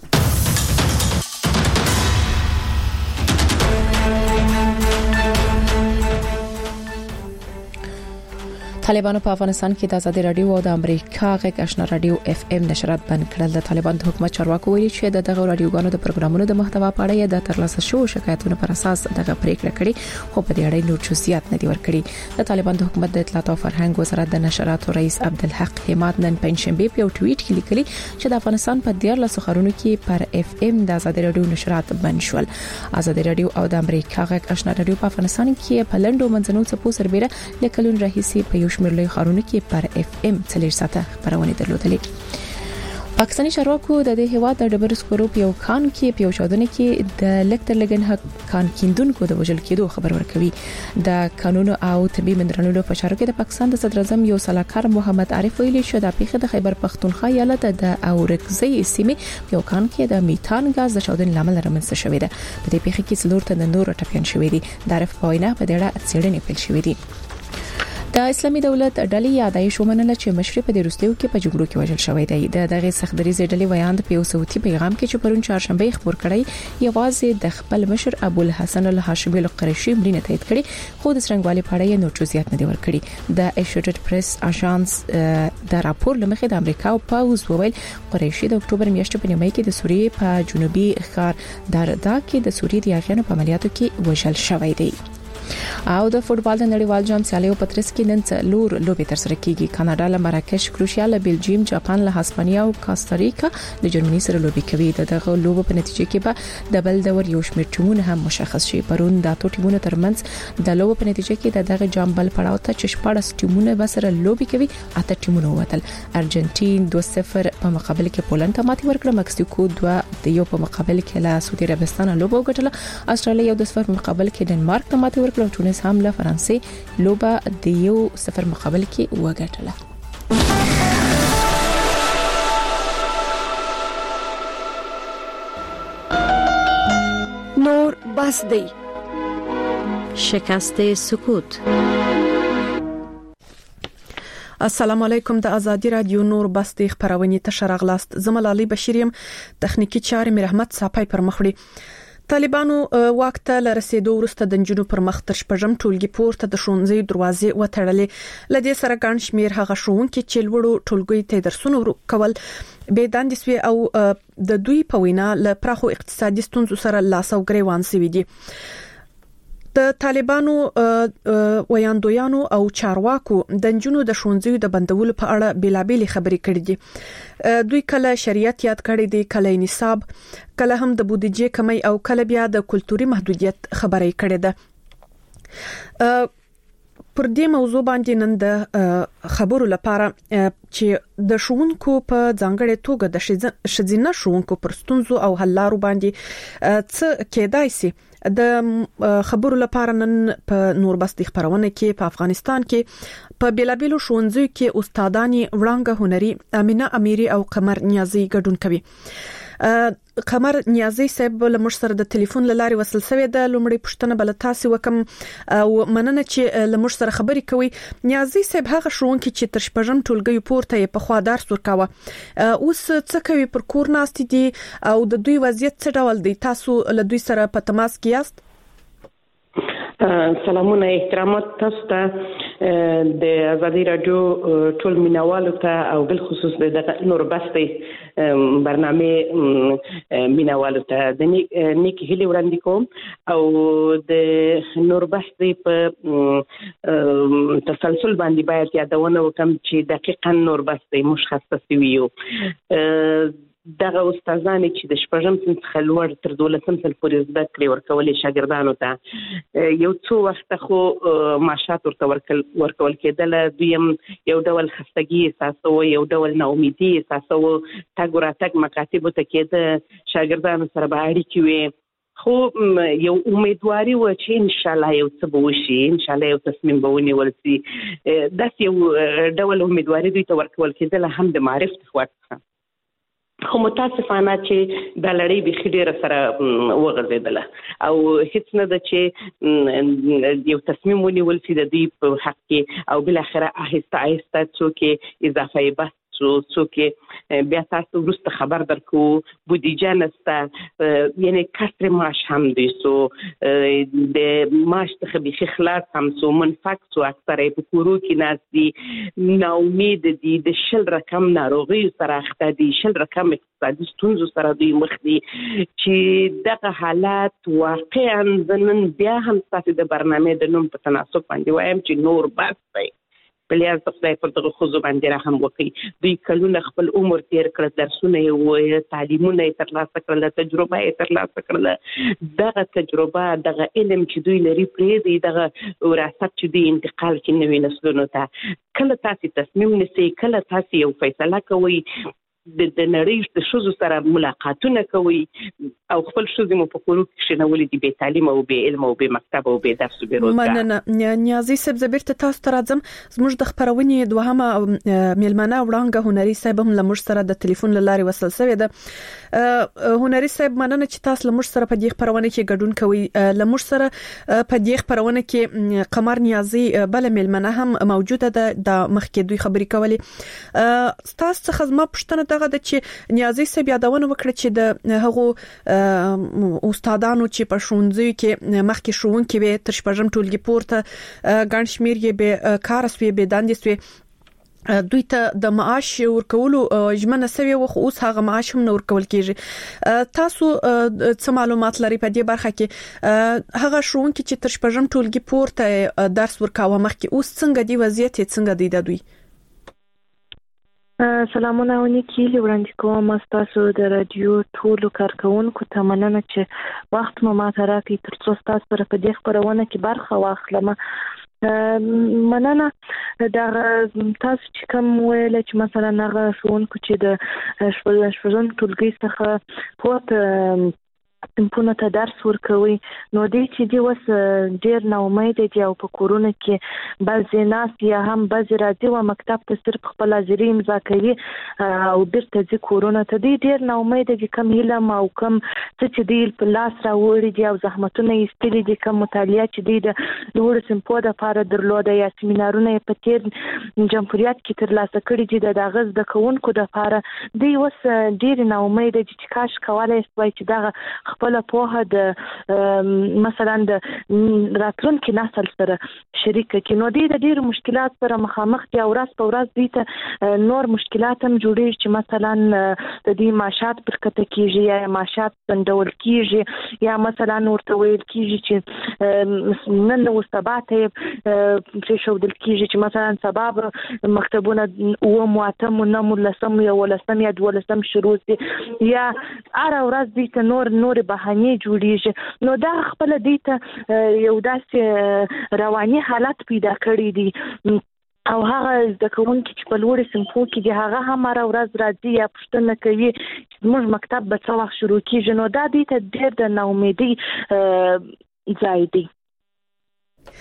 طالبانو په افغانستان کې د ازادي رادیو او د امریکا غږ آشنا رادیو اف ام نشرات بند کړل. د طالبان د حکومت چارواکو ویلي چې دغه رادیوګانو د پروګرامونو د محتوا په اړه د ترلاسه شوو شکایتونو پر اساس دغه پریکړه کړې خو په دې اړه نور جزئیات نه دي ورکړي. د طالبان د حکومت د اطلاعات او فرهنګ وزارت د نشراتو رئیس عبدالحق حماد نن پنځشنبه په ټویټ کې لیکلي چې د افغانستان په دیارلس خبرونو کې پر اف ام د ازادي رادیو نشرات بند شول. ازادي رادیو او د امریکا غږ آشنا رادیو په افغانستان کې په لندو منځنو څپو سربېره لکلون راهیسي په یو شمېر لوی خبرونه کې پر اف ام څلور ساعته خبرونه درلودلې. پاکستاني چارواکو د دې هیواد د ډبرو سکرو په یو کان کې په یو چاودنه کې د لکټر لګن حق کان کیندونکو د وژل کېدو خبر ورکوي. د قانونو او طبي منرالونو په چارو کې د پاکستان د صدر اعظم یو سلاکار محمد عارف ویلي شو د پیښه د خیبر پختونخوا ایالت د اورکزۍ سیمې په یو کان کې د میتان غاز د چاودنې لامل رامنځته شوې ده. په دې پیښه کې څلور تن نور ټپيان شوې دي. د عارف په وینا په دې اړه څېړنې پیل شوې دي. د اسلامي دولت ډلې یادای شو منله چې مشرف د روسیو کې په جګړو کې وژل شوی دی. د دغه سختدریزې ډلې ویاند په یو صوتي پیغام کې چې پرون چهارشنبه خبر کړی یوازې د خپل مشر ابو الحسن الهاشمي القریشي مړینه تایید کړي خو د څنګهوالي په اړه نور جزئیات نه دی ورکړي. د ایشوډډ پریس اژانس د راپور لمخې د امریکا او پاوز وویل قریشي د اکتوبر میاشتې په نیمه کې د سوریې په جنوبي ښار داردا کې د سوریې د یاغیانو په عملیاتو کې وژل شوی دی. او د فوټبال د نړیوال جام سیالیو په ترڅ کې نن څلور لوبې ترسره کیږي. کاناډا له مراکش، کروشیا له بلجیم، جاپان له هسپانیا او کاستاریکا د جرمني سره لوبې کوي. دغه لوبو په نتیجه کې به د بل دور یو شمېر ټیمونه هم مشخص شي. پرون د اتو ټیمونو ترمنځ د لوبو په نتیجه کې دغه جام بل پړاو ته چې شپږ ټیمونه به سره لوبې کوي. اته ټیمونه وتل. ارجنټین دوه صفر په مقابل کې پولند ته ماتې ورکړه. مکسیکو دوه د یو په مقابل کې له سعودي عربستان لوبه وګټله. استرالیا یو د صفر په مقابل کې ډنمارک ته ماتې ورکړه. تونس هم له فرانسې لوبه د یو صفر مقابل کې وګټله. نور بس دی شکست سکوت. السلام علیکم. د ازادي رادیو نور بس دی خبرونه تشرغلاست. زملالي بشیریم تخنیکی چارې مې رحمت صاحب پر مخړي. طالبانو وخت ته لرسېدو وروسته د جنونو پر مخ تر شپږم ټولګي پورته د شونځي دروازې وتړلې. لدې سره ګڼ شمیر هغه ښوونکي چې لوړو ټولګي ته درسونه کول به داندې سوي او د دوی په وینا له پراخو اقتصادي ستونزو سره لاس او ګریوان سوي دي. د طالبانو ویاندویانو او چارواکو د جنونو د شونځي د بندولو په اړه بلابل خبرې کړې دي. دوی کله شریعت یاد کړی دی، کله نصاب، کله هم د بودیجې کمی او کله بیا د کلتوري محدودیت خبرې کړې ده. پر دې موضوع باندې نن د خبرو لپاره چې د شونکو په ځانګړې توګه د شذینه شونکو پر ستونزو او حل لارو باندې څه کېدای شي د خبرو لپاره نن په نوربستي خبرونه کې په افغانستان کې په بیلابیلو شونځو کې استادانی وړانګه هنري امینه امیری او قمر نیازي ګډون کوي. قمر نیازی صاحب له موږ سره د ټلیفون لاري وصل شوی د لومړی پښتنه بل تاسو وکم او مننه چې له موږ سره خبرې کوي. نیازی صاحب هغه شوونکي چې تر شپږم ټولګي پورته په خوا درس ورکاوه اوس څه کوي پر کور ناست دي او د دوی وضعیت څه ډول دی؟ تاسو له دوی سره په تماس کې یاست؟ سلامونه احترامات تاسو ته د ازادي رادیو ټول مینوالو ته او بل خصوص د نور بستې برنامه مینوالو ته د نیک هیله وړاندې کوم او د نور بستې په تسلسل باندې باید یادونه وکم چې دقیقاً نور بستې مشخصه سویو دغه استادان چې د شپږم صنف څخه لوړ تر دولسم صنف پورې زده کړې ورکولې شاګردانو ته یو څو وخت خو معاشات ورته ورکول ورکول کېدل، دویم یو ډول خستګي احساسو، یو ډول ناامیدي احساسو، تګ وراتګ مکاتبو ته کېده، شاګردانو سره به اړیکې وي، خو یو امیدواري و چې ان شاء الله یو څه به وشي، ان شاء الله یو تصمیم به ونیول شي. داسې یو ډول امیدواري دوی ته ورکول کېدل هم د معرف خوا څخه. خو متاسفانه چې د لړۍ بخي ډیره سره وغځېدله او هیڅ نه ده چې یو تصمیم ونیول شي د دې په حق کې او بل اخره آهسته آهسته څوک اضافه بس څوک بیا تاسو وروسته خبر درکو بودیجه نسته، یعنی کسر معاش هم دی سو د معاش څخه بخي خلاص هم سو منفق سو اکثر په کورو کې ناس دي، ناامید دي، د شل رقم ناروغي سره اخته دي، شل رقم اقتصادي ستونزو سره دوی مخ دي چې دغه حالات واقعا نن بیا هم تاسو د برنامه د نوم په تناسب باندې وایم چې نور بس دی بلیاز د خدای پر دغه خوځو باندې رحم وکړي. دوی کلونه خپل عمر تیر کړ، درسونه یې تعلیمونه یې ترلاسه کړل، تجربه یې ترلاسه کړل، دغه تجربه دغه علم چې دوی لري پرې دی دغه وراثت چې دوی انتقال کړي نوي نسلونو ته. کله تاسو تصمیم نیسئ، کله تاسو یو فیصله کوئ، د نړۍ د ښځو سره ملاقاتونه کوي او خپل ښځې مو په کورو کې کښېنولې دي بې تعلیمه او بې علمه او بې مکتبه او بې درس او بې روزګار. مننه نیازي صاحب، زه بیرته تاسو ته راځم. زموږ د خپرونې دوهمه میلمنه وړانګه هنري صاحب هم له موږ سره د ټلیفون له لارې وصل شوې ده. هنري صاحب مننه چې تاسو له موږ سره په دې خپرونه کې ګډون کوئ. له موږ سره په دې خپرونه کې قمر نیازي بل میلمنه هم موجوده ده، د مخکې دوی خبرې کولې. تاسو څخه زما پوښتنه دغه د چې نیازي صاحب یادونه وکړه چې د هغو استادانو چې په ښوونځیو کې مخکې ښوونکي وي تر شپږم ټولګي پورته ګڼ شمېر یې بې کاره سوي، بې دندې سوي، دوی ته د معاش ورکولو ژمنه سوي و خو اوس هغه معاش هم نه ورکول کیږي. تاسو څه معلومات لري په دې برخه کې؟ هغه ښوونکي چې تر شپږم ټولګي پورته درس ورکاوه مخکې اوس څنګه دی وضعیت یې څنګه دی د دوی؟ سلامونه او نیکی وړاندې کوم تاسو د رادیو ټولو کارکونکو ته مننه چې وخت مو ماته راکړئ تر څو تاسو سره په دې خپرونه کې برخه واخلم. مننه دا تاسو چې کوم ویل چې مثلا هغه ښوونکو چې د شپږم ټولګي څخه پورته صنفونو ته درس ورکوي نو دوی چې دی اوس ډېر ناامیده دي او په کورونو کې بعضې ناست یا هم بعضې راځي او مکتب ته صرف خپل حاضري امضا کوي او بیرته ځي کورونو ته. دوی ډېر ناامیده دي، کم علم او کم څه چې دوی په لاس راوړي دي او زحمتونه یې ایستلي دي، کم مطالعه چې دوی د لوړو صنفو دپاره درلوده یا سیمینارونه یې په تېر جمهوریت کې ترلاسه کړي دي د هغه زده کوونکو دپاره، دوی اوس ډېرې ناامیده دي چې کاش کولی شوای چې دغه خپل پوهه د مثلا د راتلونکي نسل سره شریک کړي. نو دوی د ډېرو مشکلات سره مخامخ دي او ورځ په ورځ دوی ته نور مشکلات هم جوړېږي چې مثلا د دوی معاشات پرکته کېږي یا معاشات ځنډول کېږي یا مثلا ورته ویل کېږي چې نن او سبا ته یې پرېښودل کېږي چې مثلا سبا به مکتبونه اووم اتم نهم لسم یولسم یا دولسم شروع شي یا هره ورځ دوی ته نور نور بهانې جوړیږي. نو دا خپل دوی ته یو داسې رواني حالت پیدا کړی دی او هغه زده کوونکي چې په لوړو صنفو کې دي هغه هم هره ورځ راځي یا پوښتنه کوي چې زموږ مکتب به څه وخت شروع کېږي. نو دا دوی ته ډېر د ناامیدۍ ځای دی.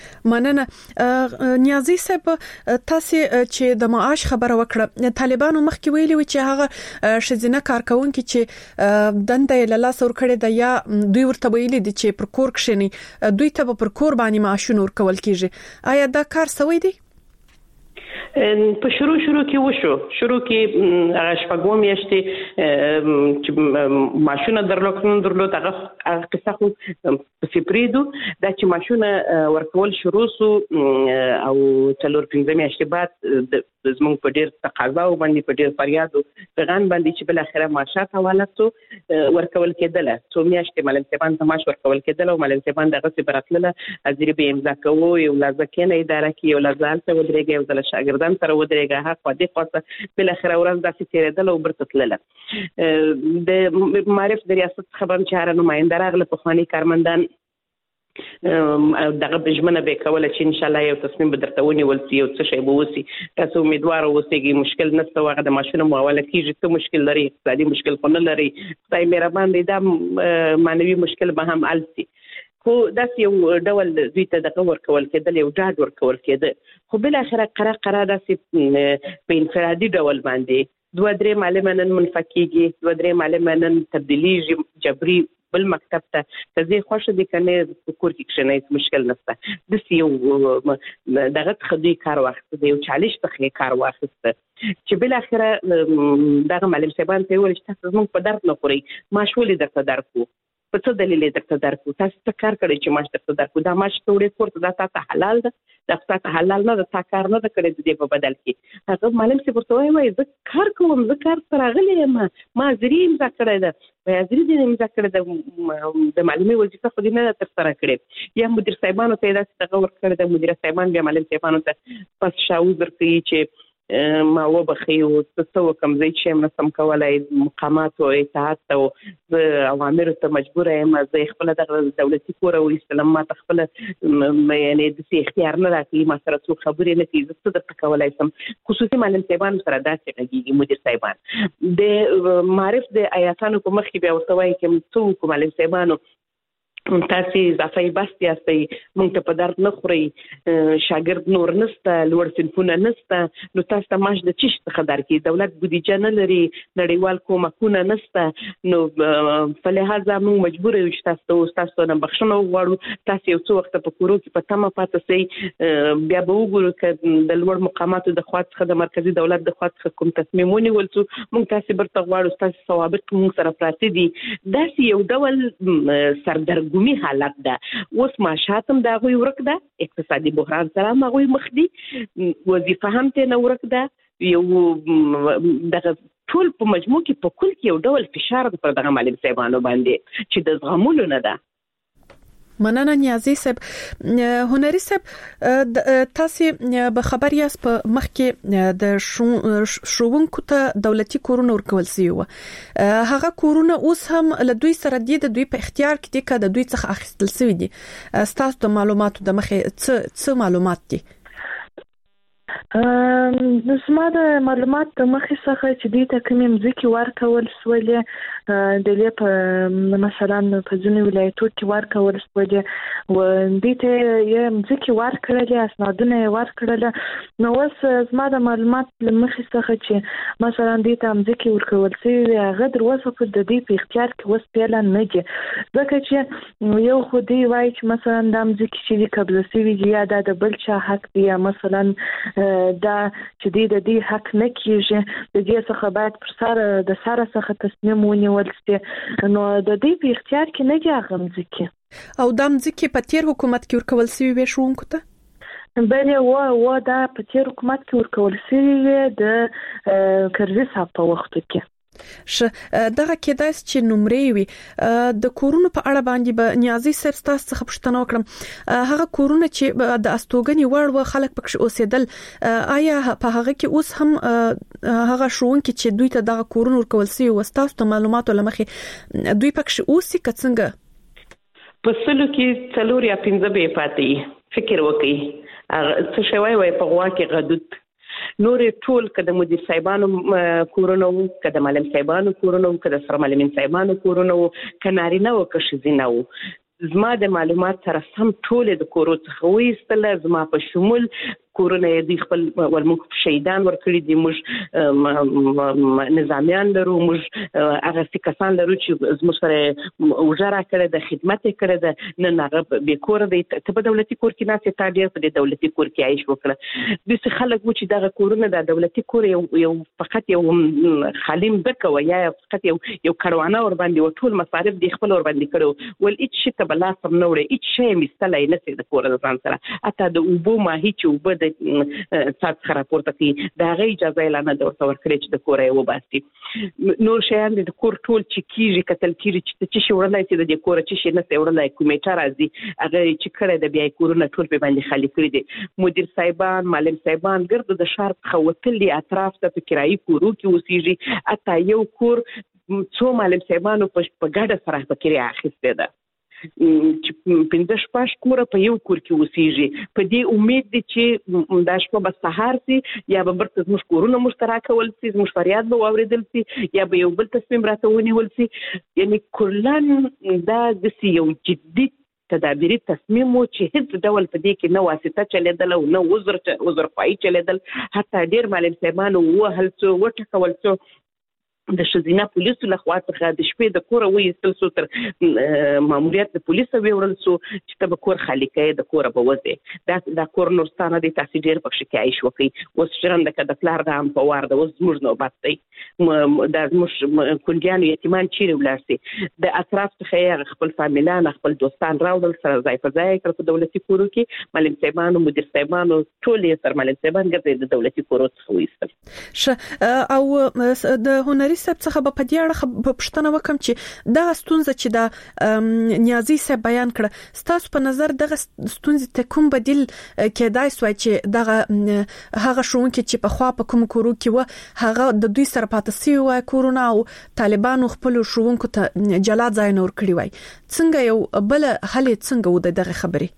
مننه. نیازي صاحب تاسو چې د معاش خبره وکړه، طالبانو مخکې ویلي و چې هغه شزینه کارکونکو چې دنده له لاس ور کړی د یا دوی ورته ویلي دي چې پر کور کښنی دوی ته پر کور باندې معاشونه ورکول کیږي. آیا دا کار سوی دی؟ په شروع شروع کې وشو شروع کې هغه شپږم میاشتې چې ماشونه درلوکن درلود هغه هغه قصه خو په سپریدو دا چې ماشونه ورکول شروع سو او څلور پنځه میاشتې بعد د زمونږ په ډیر تقاضا او باندې په ډیر فریاد او پیغام باندې چې بل اخره معاشات حواله سو ورکول کېدل. څو میاشتې ملم سیبان ته معاش ورکول کېدل او ملم سیبان دغه څه براتله ازری به امضا کوو یو لازکه نه اداره کې یو لازال ته ودرېږي او د شاګرد دان سره ودرېږه حق و دې خاصه بل اخر ورځ داسې تیرېدل او برته تلله. د معرف د ریاست خبر چاره نماینده راغله په خواني کارمندان دغه بجمنه به کوله چې ان شاء الله یو تصمیم به درته ونیول سي او څه شی به وسی. تاسو امیدوار اوسئ مشکل نشته واغه د ماشینو مواله کیږي ته مشکل لري اقتصادي مشکل خو نه لري خدای مهربان دی دا مانوي مشکل به هم السي خو داس یو ډول دوی ته دغه ورکول کېدل یو ډاډ ورکول کېده. خو بل اخره قرار قرار داسې په انفرادي ډول باندې دوه درې معلمانن منفکیږي دوه درې معلمانن تبدیلیږي جبري بل مکتب ته کزي خوښ دي کنه کور کې کښنه مشکل نشته. د سیو دغه خدي کار واخته دی او چالش ته کار واخسته چې بل اخره دغه معلم سیبان ته ویل چې تاسو موږ په درد نه خوري ماشولې درته درکو په څه دلیل درته درکو تاسو څه کار کړی چې ماش درته درکو دا ماش ته وړي کوړه دا تاسو حلال ده دا تاسو حلال نه ده تا کار نه کړی د دې په بدل کې هغه معلم سی ورته وایي زه کار کوم زه کار سره غلې ما ما زری امضا کړی ده وای زری دې امضا کړی ده د معلمي وظیفه خو دې نه تر سره کړې یا مدیر صاحبانو ته دا څه ور کړی ده مدیر صاحبان بیا معلم صاحبانو ته پس شاوزر کوي چې ما وبخي او څه وکم زه چې هم نسم کولای مقامات او اطاعت او اوامر ته مجبور یم زه خپل د دولتي کور او اسلام ما خپل یعنی د سي اختیار نه راکې ما سره څو خبرې نه کیږي څه د کولای سم خصوصي معلم صاحبان سره داسې کېږي مدیر صاحبان د معرف د آیاتانو په مخ کې بیا ورته وایي چې څو معلم صاحبانو تاسو اضافي بس یاستئ مونږ ته په درد نه خوري شاګرد نور نسته لوړ صنفونه نسته نو تاسو ته ماش د چیش څخه درکې دولت بودیجه نه لري نړیوال کومکونه نسته نو په لحاظه موږ مجبور یو چې تاسو تاسو نه بخښنه وغواړو تاسو یو څو وخت په کورو کې په تمه پاتې سي بیا به وګورو چې د لوړ مقاماتو د خوا څخه د مرکزی دولت د خوا څخه کوم تصمیم ونیول څو موږ تاسو برته غواړو تاسو سوابق موږ سره پراته دي داسې یو ډول سردر ګومي حالت ده اوس معاشاتم دا غوي ورک ده اقتصادي بحران سره ما غوي مخ دي وظیفه هم ته نه ورک ده یو دغه ټول په مجموع کې په کل کې یو ډول فشار پر دغه معلم صاحبانو باندې چې د زغمولو نه ده. مننه نیازي صاحب. هنري صاحب تاسو به خبر یاست په مخ کې د شوونکو ته دولتي کورونه ورکول سي و هغه کورونه اوس هم له دوی سره دي د دوی په اختیار کې دي که د دوی څخه اخیستل سوي دي تاسو د معلوماتو د مخه څه څه معلومات دي؟ نو زما د معلومات د مخې څخه چې دوی ته کومې مځکې ورکول سولې د دې په مثلا په ځینو ولایتو کې ورکول سولې و دوی ته یې مځکې ورکړلې اسنادونه یې ورکړل نو اوس زما د معلومات له مخې څخه چې مثلا دوی ته مځکې ورکول سوي هغه در اوسه په د دې په اختیار کې اوس پیله نه دي ځکه چې یو خو دوی وایي چې مثلا دا مځکې چې دي قبضه سوي دي یا دا د بل چا حق دی یا مثلا دا چې دې د دې حق نه کیږي د دې څخه باید پر سره د سره څخه تصمیم ونیول شي نو د دې په اختیار کې نه دي هغه مځکې او دا مځکې په تیر حکومت کې ورکول سوي وي شوونکو ته بله و و دا په تیر حکومت کې ورکول سوي وي د کرزي صاحب په وخت کې ش دغه کېدای چې نمرې وي د کورونو په اړه باندې به نیازي صاحب تاسو څخه پوښتنه وکړم هغه کورونه چې د استوګنې وړ و خلک پکې اوسېدل آیا په هغه کې اوس هم هغه شوونکي چې دوی ته دغه کورونه ورکول سي او تاسو ته معلوماتو لمخې دوی پکې اوسې کڅنګه په سلو کې څلور یا پنځه به پاتې فکر وکړي څه شوی وای په غوا کې غدود نور ټول کده مدیر صاحبانو کورونو کده معلم صاحبانو کورونو کده سره معلمین صاحبانو کورونو کناري نه وکړي زیناو زما د معلومات سره سم ټول د کورو څخه وېستل زما په شمول کورونه د خپل ولمخ شهیدان ورکړي دي موږ نظامیان لرو موږ هغه کسان لرو چې زموږ سره وجره کړې د خدمت کړې د نه هغه به کور دی ته په دولتي کور کې نه ته ډیر په دولتي کور کې عايش وکړه د څه خلک و چې دغه کورونه د دولتي کور یو فقط یو خالیم بکوي یا فقط یو یو کاروانه ور باندې ټول مصارف د خپل ور باندې کړو ول هیڅ شي ته بل سم نه وړي هیڅ شي مستلای نه سي د کور د ځان سره اته د وبو ما هیڅ وب د څات خراپورته کی دا غي اجازه اعلان د ورته ورکړي چې د کور یو باسي نور شیان د کور ټول چې کیږي کتل کیږي چې چې وړلای سي د کور چې شي نه سي وړلای کومیټه راځي هغه چې کړه د بیا کورونه ټول په باندې خالی کړی دي مدیر صاحبان معلم صاحبان ګرد د شهر خوتلي اطراف ته کرایي کورو کې اوسېږي اته یو کور څو معلم صاحبانو په ګډه سره په کرایه اخیسته ده چې پنځه شپږ کور په یو کور کې اوسېږي په دې امید دي چې دا شپه به سهار سي یا به برته زموږ کورونه مشترک ول سي زموږ فریاد به واوریدل سي یا به یو بل تصمیم راته ونیول سي یعنی کلن دا د یو جدي تدابیری تصمیم و چې هیڅ ډول په دې کې نه واسطه چلیدل او نه وزر وزر پای چلیدل حتی ډیر معلم صاحبانو وهل څو وټکول څو د شزینه پولیسو لخوا څخه د شپې د کور وېستل سو تر ماموریت د پولیسو ویورل سو چې تب کور خالی کړي د کور به وځي دا د کور نورستانه د تاسو ډیر پکښ کې عايش وکي اوس شرم د کده پلار د هم په وار د اوس موږ نو باتي د موږ کونډیانو یتیمان چیرې ولارسي د اطراف څخه خپل فامیلان خپل دوستان راوړل سره ځای په ځای کړ په دولتي کورو کې معلم صاحبانو مدیر صاحبانو ټول یې سره معلم صاحبان ګرځي د دولتي کورو څخه وېستل ش او د هنري سب څخه په دې اړه په پښتنه وکم چې دا ستونزه چې دا نیازي سب بیان کړه ستاسو په نظر دغه ستونزې ته کوم بدیل کېدای سوای چې دغه هغه شونکې چې په خوا په کوم کورو کې و هغه د دوی سره پاتې سی وای کورونه او طالبانو خپل شونکو ته جلا ځای نور کړی وای څنګه یو بل حل څنګه و دغه خبري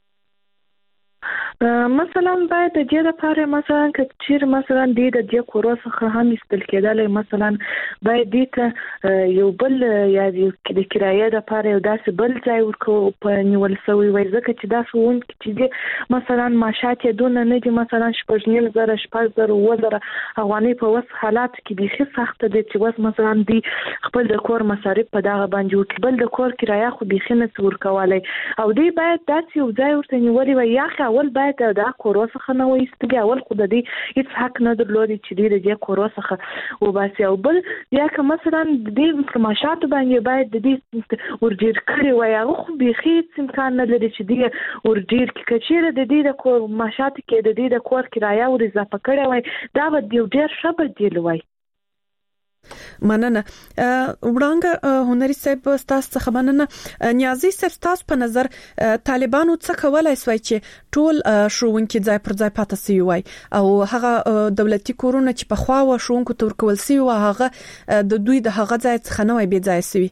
مثلا باید د دې لپاره مثلا کچیر مثلا د دې کورو څخه هم استل کېدل مثلا باید دې ته یو بل یا د کرایه لپاره یو داسې بل ځای ورکو په نیول سوی وای ځکه چې دا فون چې مثلا ماشات دونه نه دي مثلا شپږ نیم زره شپږ زره وزره افغاني په وس حالات کې به سخت دي چې وس مثلا دی خپل د کور مصارف په دغه باندې او بل د کور کرایه خو به خنه ورکولای او دی باید داسې یو ځای ورته نیولې وای یا اول باید دا کورو څخه نه وېستل اول خو د دې هیڅ حق نه درلودي چې دې کورو څخه و باسي او بل یا که مثلا د انفرماشات باندې باید د دې ورډیر کړی وای هغه خو به هیڅ امکان نه لري چې دې ورډیر کې کچېره د دې د کور ماشات کې د دې د کور کرایه ور اضافه کړی وای دا به ډیر شبه دی وای مننه وړاندې هنري صاحب تاسو څخه مننه نیازي صاحب تاسو په نظر طالبانو څه کولای شوی چې ټول شوونکي ځای پر ځای پاتې سی وای او هغه دولتي کورونه چې په خوا و شوونکو تور کول سی و هغه د دوی د هغه ځای څخه نه وای بي ځای سی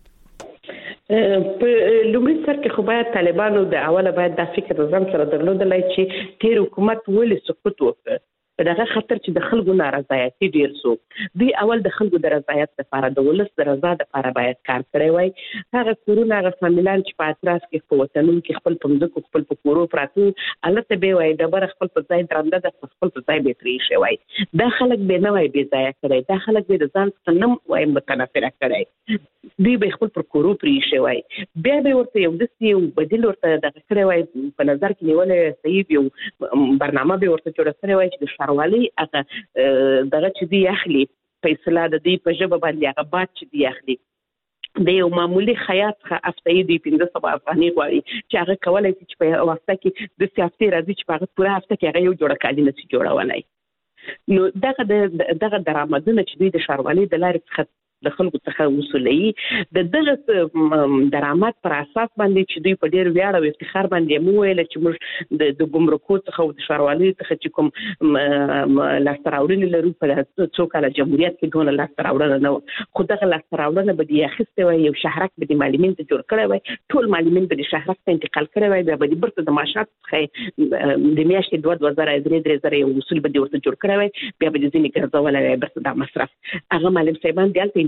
په لومړي سر کې خو باید طالبانو د اوله باید د فکر ځم سره درلودلای چې تیر حکومت ولې سقوط وکړ په دغه خاطر چې د خلکو نارضایتي ډیر سو دی اول د خلکو د رضایت لپاره د ولس د رضا لپاره باید کار کړی وای هغه کورونه هغه فامیلان چې په اطراف کې په وطنونو کې خپل پمځکو خپل په کورو پراته البته به وای د بر خپل په ځای درنده د خپل په ځای به پرې شي وای دا خلک به نه وای به ځای کړی دا خلک به د ځان څخه وای متنفره کړی دی به خپل پر کورو پرې شي وای بیا به ورته یو د یو بدیل ورته د کړی وای په نظر کې نیولې صحیح یو برنامه به ورته جوړ کړی وای چې شاروالي هغه دغه چې دی اخلي فیصله د دې په ژبه باندې هغه باد چې دی اخلي د یو معمولی خیاط څخه افتې دی پنځه سوه افغاني غواړي چې هغه کولای شي چې په واسطه کې د سیاستي راځي چې په هغه پوره هفته کې هغه یو جوړه کالي نشي جوړولای نو دغه دغه درآمدونه چې دوی د شاروالي د لارې څخه د خلکو څخه وصولي د دغه درآمد پر اساس باندې چې دوی په ډیر ویاړ او افتخار باندې مو ویل چې موږ د ګمرکو څخه او د شاروالي څخه چې کوم لاستراوړنې لرو په څو کاله جمهوریت کې دونه لاستراوړنه نه خو دغه لاستراوړنه به د اخیسته وي یو شهرک به د معلمین ته جوړ کړی وي ټول معلمین به د شهرک ته انتقال کړی وي بیا به د برته د معاشات څخه د میاشتې دوه دوه زره درې درې زره یو اصول به د ورته جوړ کړی وي بیا به د ځینې ګرځولای وي برته د مصرف هغه معلم صاحبان دلته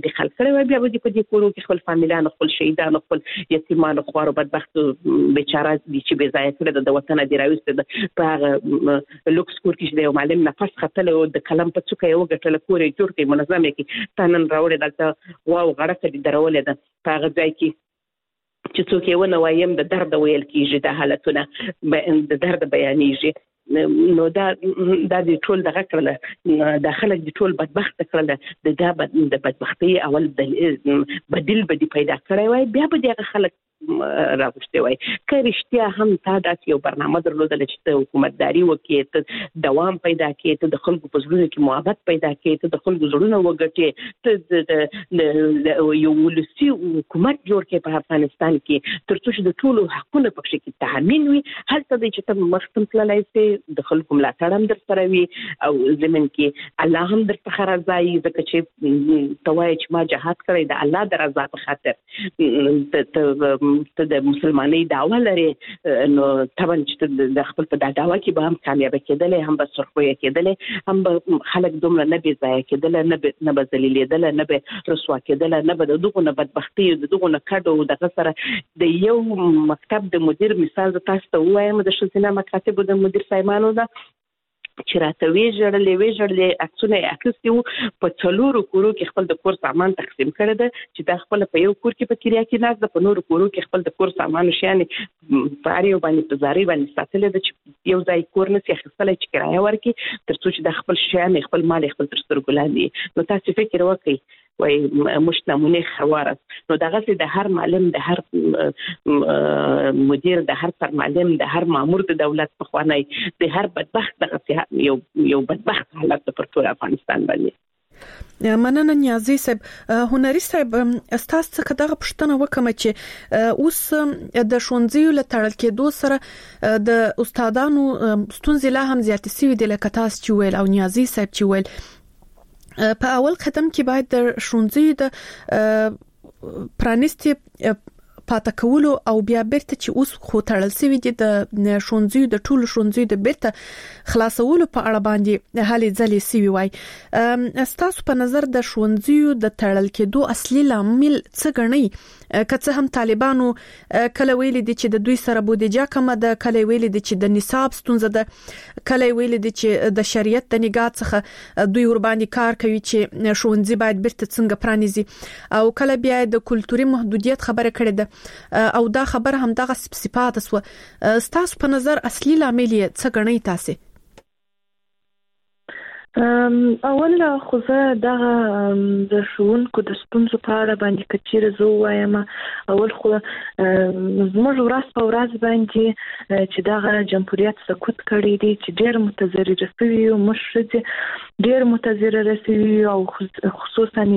انتقال کړی وای بیا به په دې کورو کې خپل فامیلان خپل شهیدان خپل یتیمان خوارو بدبخت بیچاره دي چې بې ځای کړی د وطن دی راوستي په هغه لوکس کور کې د یو معلم نفس خپل او د کلم په څوکه یو غټل کور جوړ کې منظم کې تنن راوړی دلته واو غړه کړي درولې ده په هغه ځای کې چې څوک یې ونه وایم د درد ویل کېږي د حالتونه د درد بیانېږي نو دا دا د ټول دغه کړل د خلک د ټول بدبخت کړل د دا د بدبختی اول بدیل بدی پیدا کړی وای بیا به دغه خلک راغشته وای که رښتیا هم تا داسې یو برنامه درلودل چې ته حکومتداري وکړې ته دوام پیدا کړې ته د خلکو په زړونو کې محبت پیدا کړې ته د خلکو زړونه وګټې ته د یو ولسي حکومت جوړ کړې په افغانستان کې تر څو چې د ټولو حقوقو په شکل کې تامین وي هلته د چې ته مخکم تللی سي د خلکو ملاتړ هم در سره وي او زمين کې الله هم در څخه راځي ځکه چې توای چې ما جهاد کړی د الله د رضا په خاطر ته د مسلمانۍ دعوه لري نو طبعا چې د خپل په دعوه کې به هم کامیاب کېدلې هم به سرخوي کېدلې هم به خلک دومره نه بي ځای کېدل نه به نه به ذلیلېدل نه به رسوا کېدل نه به دغه نه بدبختی دغه نه کډو دغه سره د یو مکتب د مدیر مثال تاسو ته وایم د شلتنه مکاتب د مدیر سایمانو دا چې راته وی جوړلې وی جوړلې اکسونه اکسیو په څلورو کورو کې خپل د کور سامان تقسیم کړی دی چې دا خپل په یو کور کې په کړیا کې ناز د په نورو کورو کې خپل د کور سامان شیان په اړیو باندې په زاري باندې ساتل دي چې یو ځای کور نه شي خپل چې کرایه ورکي تر څو چې د خپل شیان خپل مال خپل تر سترګو لاندې نو تاسو فکر وکړئ وای مش نمونه خوارس نو دغه سي د هر معلم د هر مدیر د هر پر معلم د هر مامور د دولت په خوانی د هر بدبخت دغه یو یو بدبخت حالت پر ټول افغانستان باندې مننه نیازي صاحب هنري صاحب استاد څخه دغه پښتنه وکم چې اوس د شونځیو له تړل کېدو سره د استادانو ستونزې لا هم زیاتې سوي د لکتاس چې ویل او نیازي صاحب چې ویل په اول قدم کې باید د شونځي د پرانیستي پاته کولو او بیا بیرته چې اوس خو تړل سوي دي د شونځي د ټولو شونځي د بیرته خلاصولو په اړه باندې هلي ځلې سوي وای استاسو په نظر د شونځي د تړل کېدو اصلي لامل څه ګڼي که هم طالبانو کله ویل دي چې د دوی سره بودیجه کم ده کله ویل دي چې د نصاب ستونزه ده کله ویل دي چې د شریعت د نگاه څخه دوی ور باندې کار کوي چې شونځي باید بیرته څنګه پرانیزي او کله بیا د کلتوري محدودیت خبره کړې ده او دا خبر هم دغه صفات سو ستاسو په نظر اصلي لامل څه ګڼي تاسو اول خو زه دغه د ښوونکو د ستونزو په اړه باندې کچېره زه وایم اول خو زموږ ورځ په ورځ باندې چې دغه جمهوریت سقوط کړی دی چې ډېر متضرر شوي او مشرد ډېر متضرر شوي او خصوصا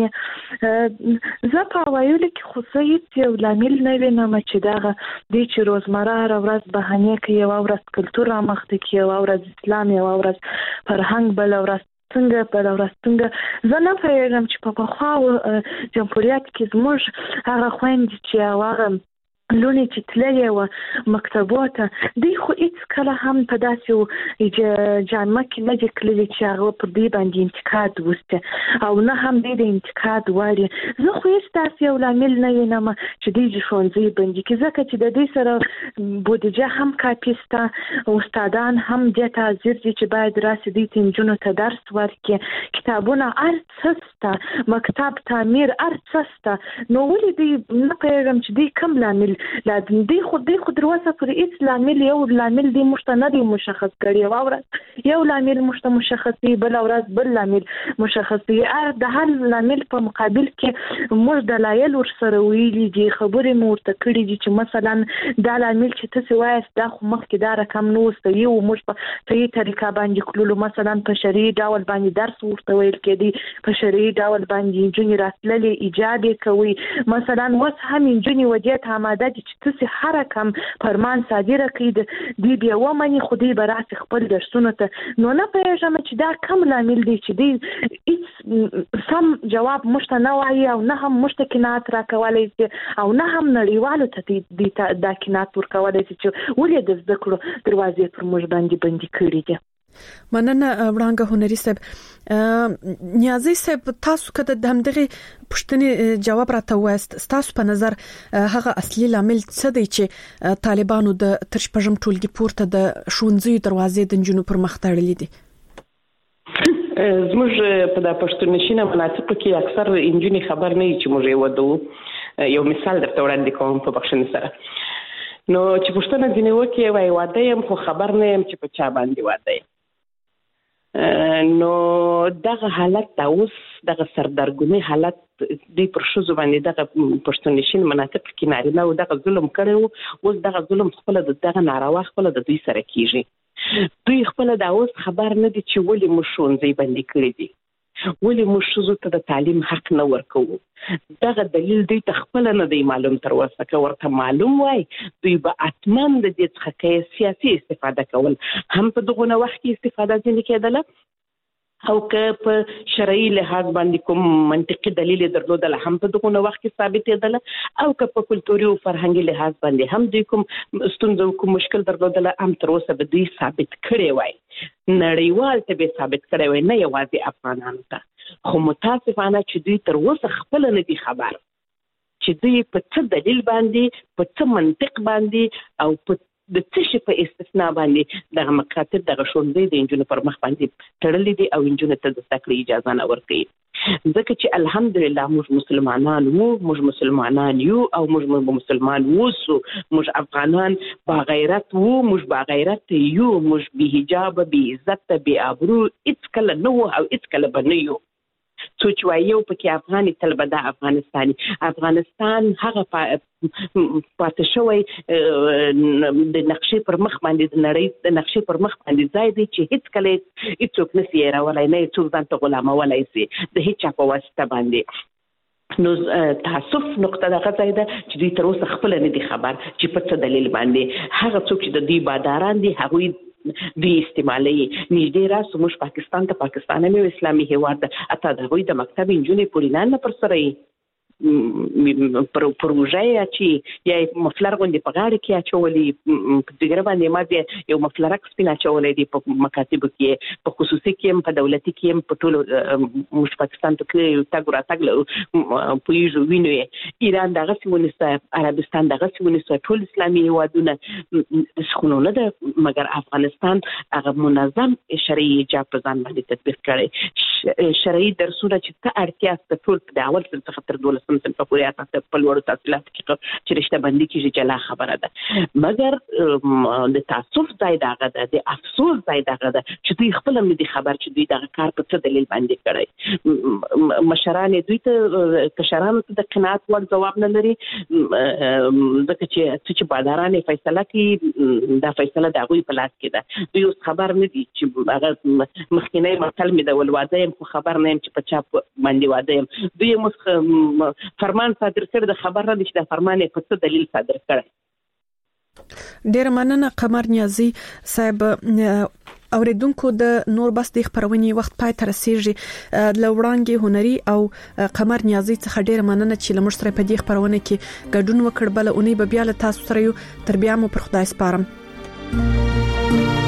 نجونې زه په وایلو کې خو هیڅ یو لامل نه وینم چې دغه د چې روزمره هره ورځ بهانه کوي یو ورځ کلتور رامخته کوي یو ورځ اسلام یو ورځ فرهنګ بل ورځ څنګه په ورځ څنګه زه نه پوهیږم چې په خو جمهوریت کې زموږ هغه خويندې چې هغه لونی چې تللی و مکتبوته دی خو هیڅ کله هم په داسې جامه کې نه دي کړلي چې هغه پر دې باندې انتقاد وسته او نه هم دې د انتقاد وړي زه خو هیڅ داسې یو لامل نه وینم چې دې ښوونځي بندي کې ځکه چې د دې سره بودیجه هم کافي سته استادان هم دې ته حاضر دي چې باید راسي دې نجونو ته درس ورکړي کتابونه هر څه سته مکتب تعمیر هر څه سته نو ولې دې نه پوهېږم چې دې کوم لامل لازم دی خو دی خو دروازه پر هیڅ لامل یو لامل دی مشته نه دی مشخص کړی او ورځ یو لامل مشته مشخص دی بل ورځ بل لامل مشخص دی د هر لامل په مقابل کې موږ دلایل ورسره ویلي دي خبرې مو ورته کړې دي چې مثلا دا لامل چې تاسو وایست دا خو مخکې دا رقم نو وستوي او موږ په صحیح طریقه باندې کړلو مثلا په شرعي ډول باندې درس ورته ویل کېدی په شرعي ډول باندې جونې راتللې ایجاد کوي مثلا وس هم جونې ودیت آماده چې تاسو هر کم فرمان صادره کړئ دی بیا ومني خو دې برعکس خپل درسونه ته نو نه پېژنم چې دا کوم لامل دی چې دی هیڅ سم جواب مشته نه وایي او نه هم مشته قناعت راکولای شي او نه هم نړیوالو ته دې دا قناعت ورکولای شي چې ولې د زده کړو دروازې پر موږ باندې بندي کړې دي مننه وړاندې هنري صاحب. نیازي صاحب تاسو کده د همدغه پښتنې جواب راته وایست، تاسو په نظر هغه اصلي لامل څه دی چې طالبانو د ترشپژم ټولګي پورته د شونځي دروازې د جنوب پر مخ تړلې دي؟ زموږ په د پښتونشینه مناطق کې اکثر انجونی خبر نه چې موږ یو ودو. یو مثال درته وړاندې کوم په بخښنې سره. نو چې پښتنه ځینې وکي وای واده يم خو خبر نه يم چې په چا باندې واده يم. نو دغه حالت دا اوس دغه سردرګونی حالت د پرشوزو باندې دغه پښتونشین مناطق کې نارینه او دغه ظلم کړو، اوس دغه ظلم خپل دغه ناروا خپل د دوی سره کیږي. دوی خپل دا اوس خبر نه دي چې ولې مو شونځي باندې کړی دي، ولې مو شوزو ته د تعلیم حق نه ورکوو. دغه دلیل دوی ته خپل نه دی معلوم، تر اوسه که ورته معلوم وای دوی به اتمن د دې څخه سیاسي استفاده کول، هم په دغه وخت کې استفاده ځنې کېدله او که په شرعي لحاظ باندې کوم منطقي دلیل درلودل هم په دغه وخت کې ثابتېدل، او که په کلتوري او فرهنګي لحاظ باندې هم دوی کوم ستونزه او کوم مشکل درلودل هم تر اوسه به دوی ثابت کړي وای، نړیوال ته به ثابت کړي وای، نه یوازې افغانانو ته. خو متاسفانه چې دوی تر اوسه خپل نه دي خبر چې دوی په څه دلیل باندې، په څه منطق باندې او په د څه په استثناء باندې دغه مکاتب دغه شونډې د انجونو پر مخ باندې تړلې دي او انجونو ته د تکړې اجازه نه ورکوي. ځکه چې الحمدلله موږ مسلمانان وو، موږ مسلمانان یو او موږ مسلمان ووسو، موږ افغانان با غیرت وو، موږ با غیرت یو، موږ بې حجاب، بې عزت، بې آبرو هیڅ کله نه وو او هیڅ کله به نه یو. سوچ وایو پکې افغاني تل به دا افغانستاني افغانستان هغه پاتې شوی د نقشې پر مخ باندې د نړۍ د نقشې پر مخ باندې ځای دی چې هیڅ کله هیڅوک نشي راولای، نه هیڅوک ځان ته غلامولای شي د هیڅ په واسطه باندې. نو تاسف نقطه دغه ځای ده چې دوی تر اوسه خپل نه دي خبر چې په څه دلیل باندې هغه څوک چې د دوی باداران دي هغوی دوی استعمالي. نږدې راسو موږ پاکستان ته، پاکستان هم اسلامي هیواد ده، اته د هغوی د مکتب انجونې پورې نه پر سره پروژه چې یا مفلر غوندې په غاړه کې اچولې، په دګره باندې ما دې یو مفلرک سپین اچولې دي په مکاتبو کې، په خصوصي کې هم، په دولتي کې هم، په ټولو موږ پاکستان ته کې یو تګ راتګ له پوهېږو وینو یې. ایران دغسې ونیسه، عربستان دغسې ونیسه، ټول اسلامي هیوادونه خو نه ده، مګر افغانستان هغه منظم شرعي حجاب په ځان باندې تطبیق کړی. شرعي درسونه چې څه اړتیا شته ټول د اول صنف څخه تر دولسم صنف پورې تاسو په لوړو تحصیلاتو کې چې رشته بندي کیږي جلا خبره ده، مګر د تاسف ځای دغه ده، د افسوس ځای دغه ده چې دوی خپل هم دي خبر چې دوی دغه کار په څه دلیل باندې کړی. مشران دوی ته کشرانو ته د قناعت وړ جواب نه لري، ځکه چې چې باداران فیصله کوي دا فیصله د هغوی په لاس کې ده. دوی اوس خبر نه دي چې هغه مخکینی متل مې د ولواده یم خو خبر نه یم چې په چا باندې واده یم. دوی اوس فرمان صادر کړ، د خبر نه دي چې د فرمان په څه دلیل صادر کړی. ډیر مننه قمر نیازي صاحب. اوریدونکو د نور بس د خبرونې وخت پای ته رسیږي. لوړانګي هنري او قمر نیازي څخه ډیر مننه چې لمر سره په دې خبرونه کې ګډون وکړ. بل اونۍ به بیا له تاسو سره یو تر بیا مو پر خدای سپارم.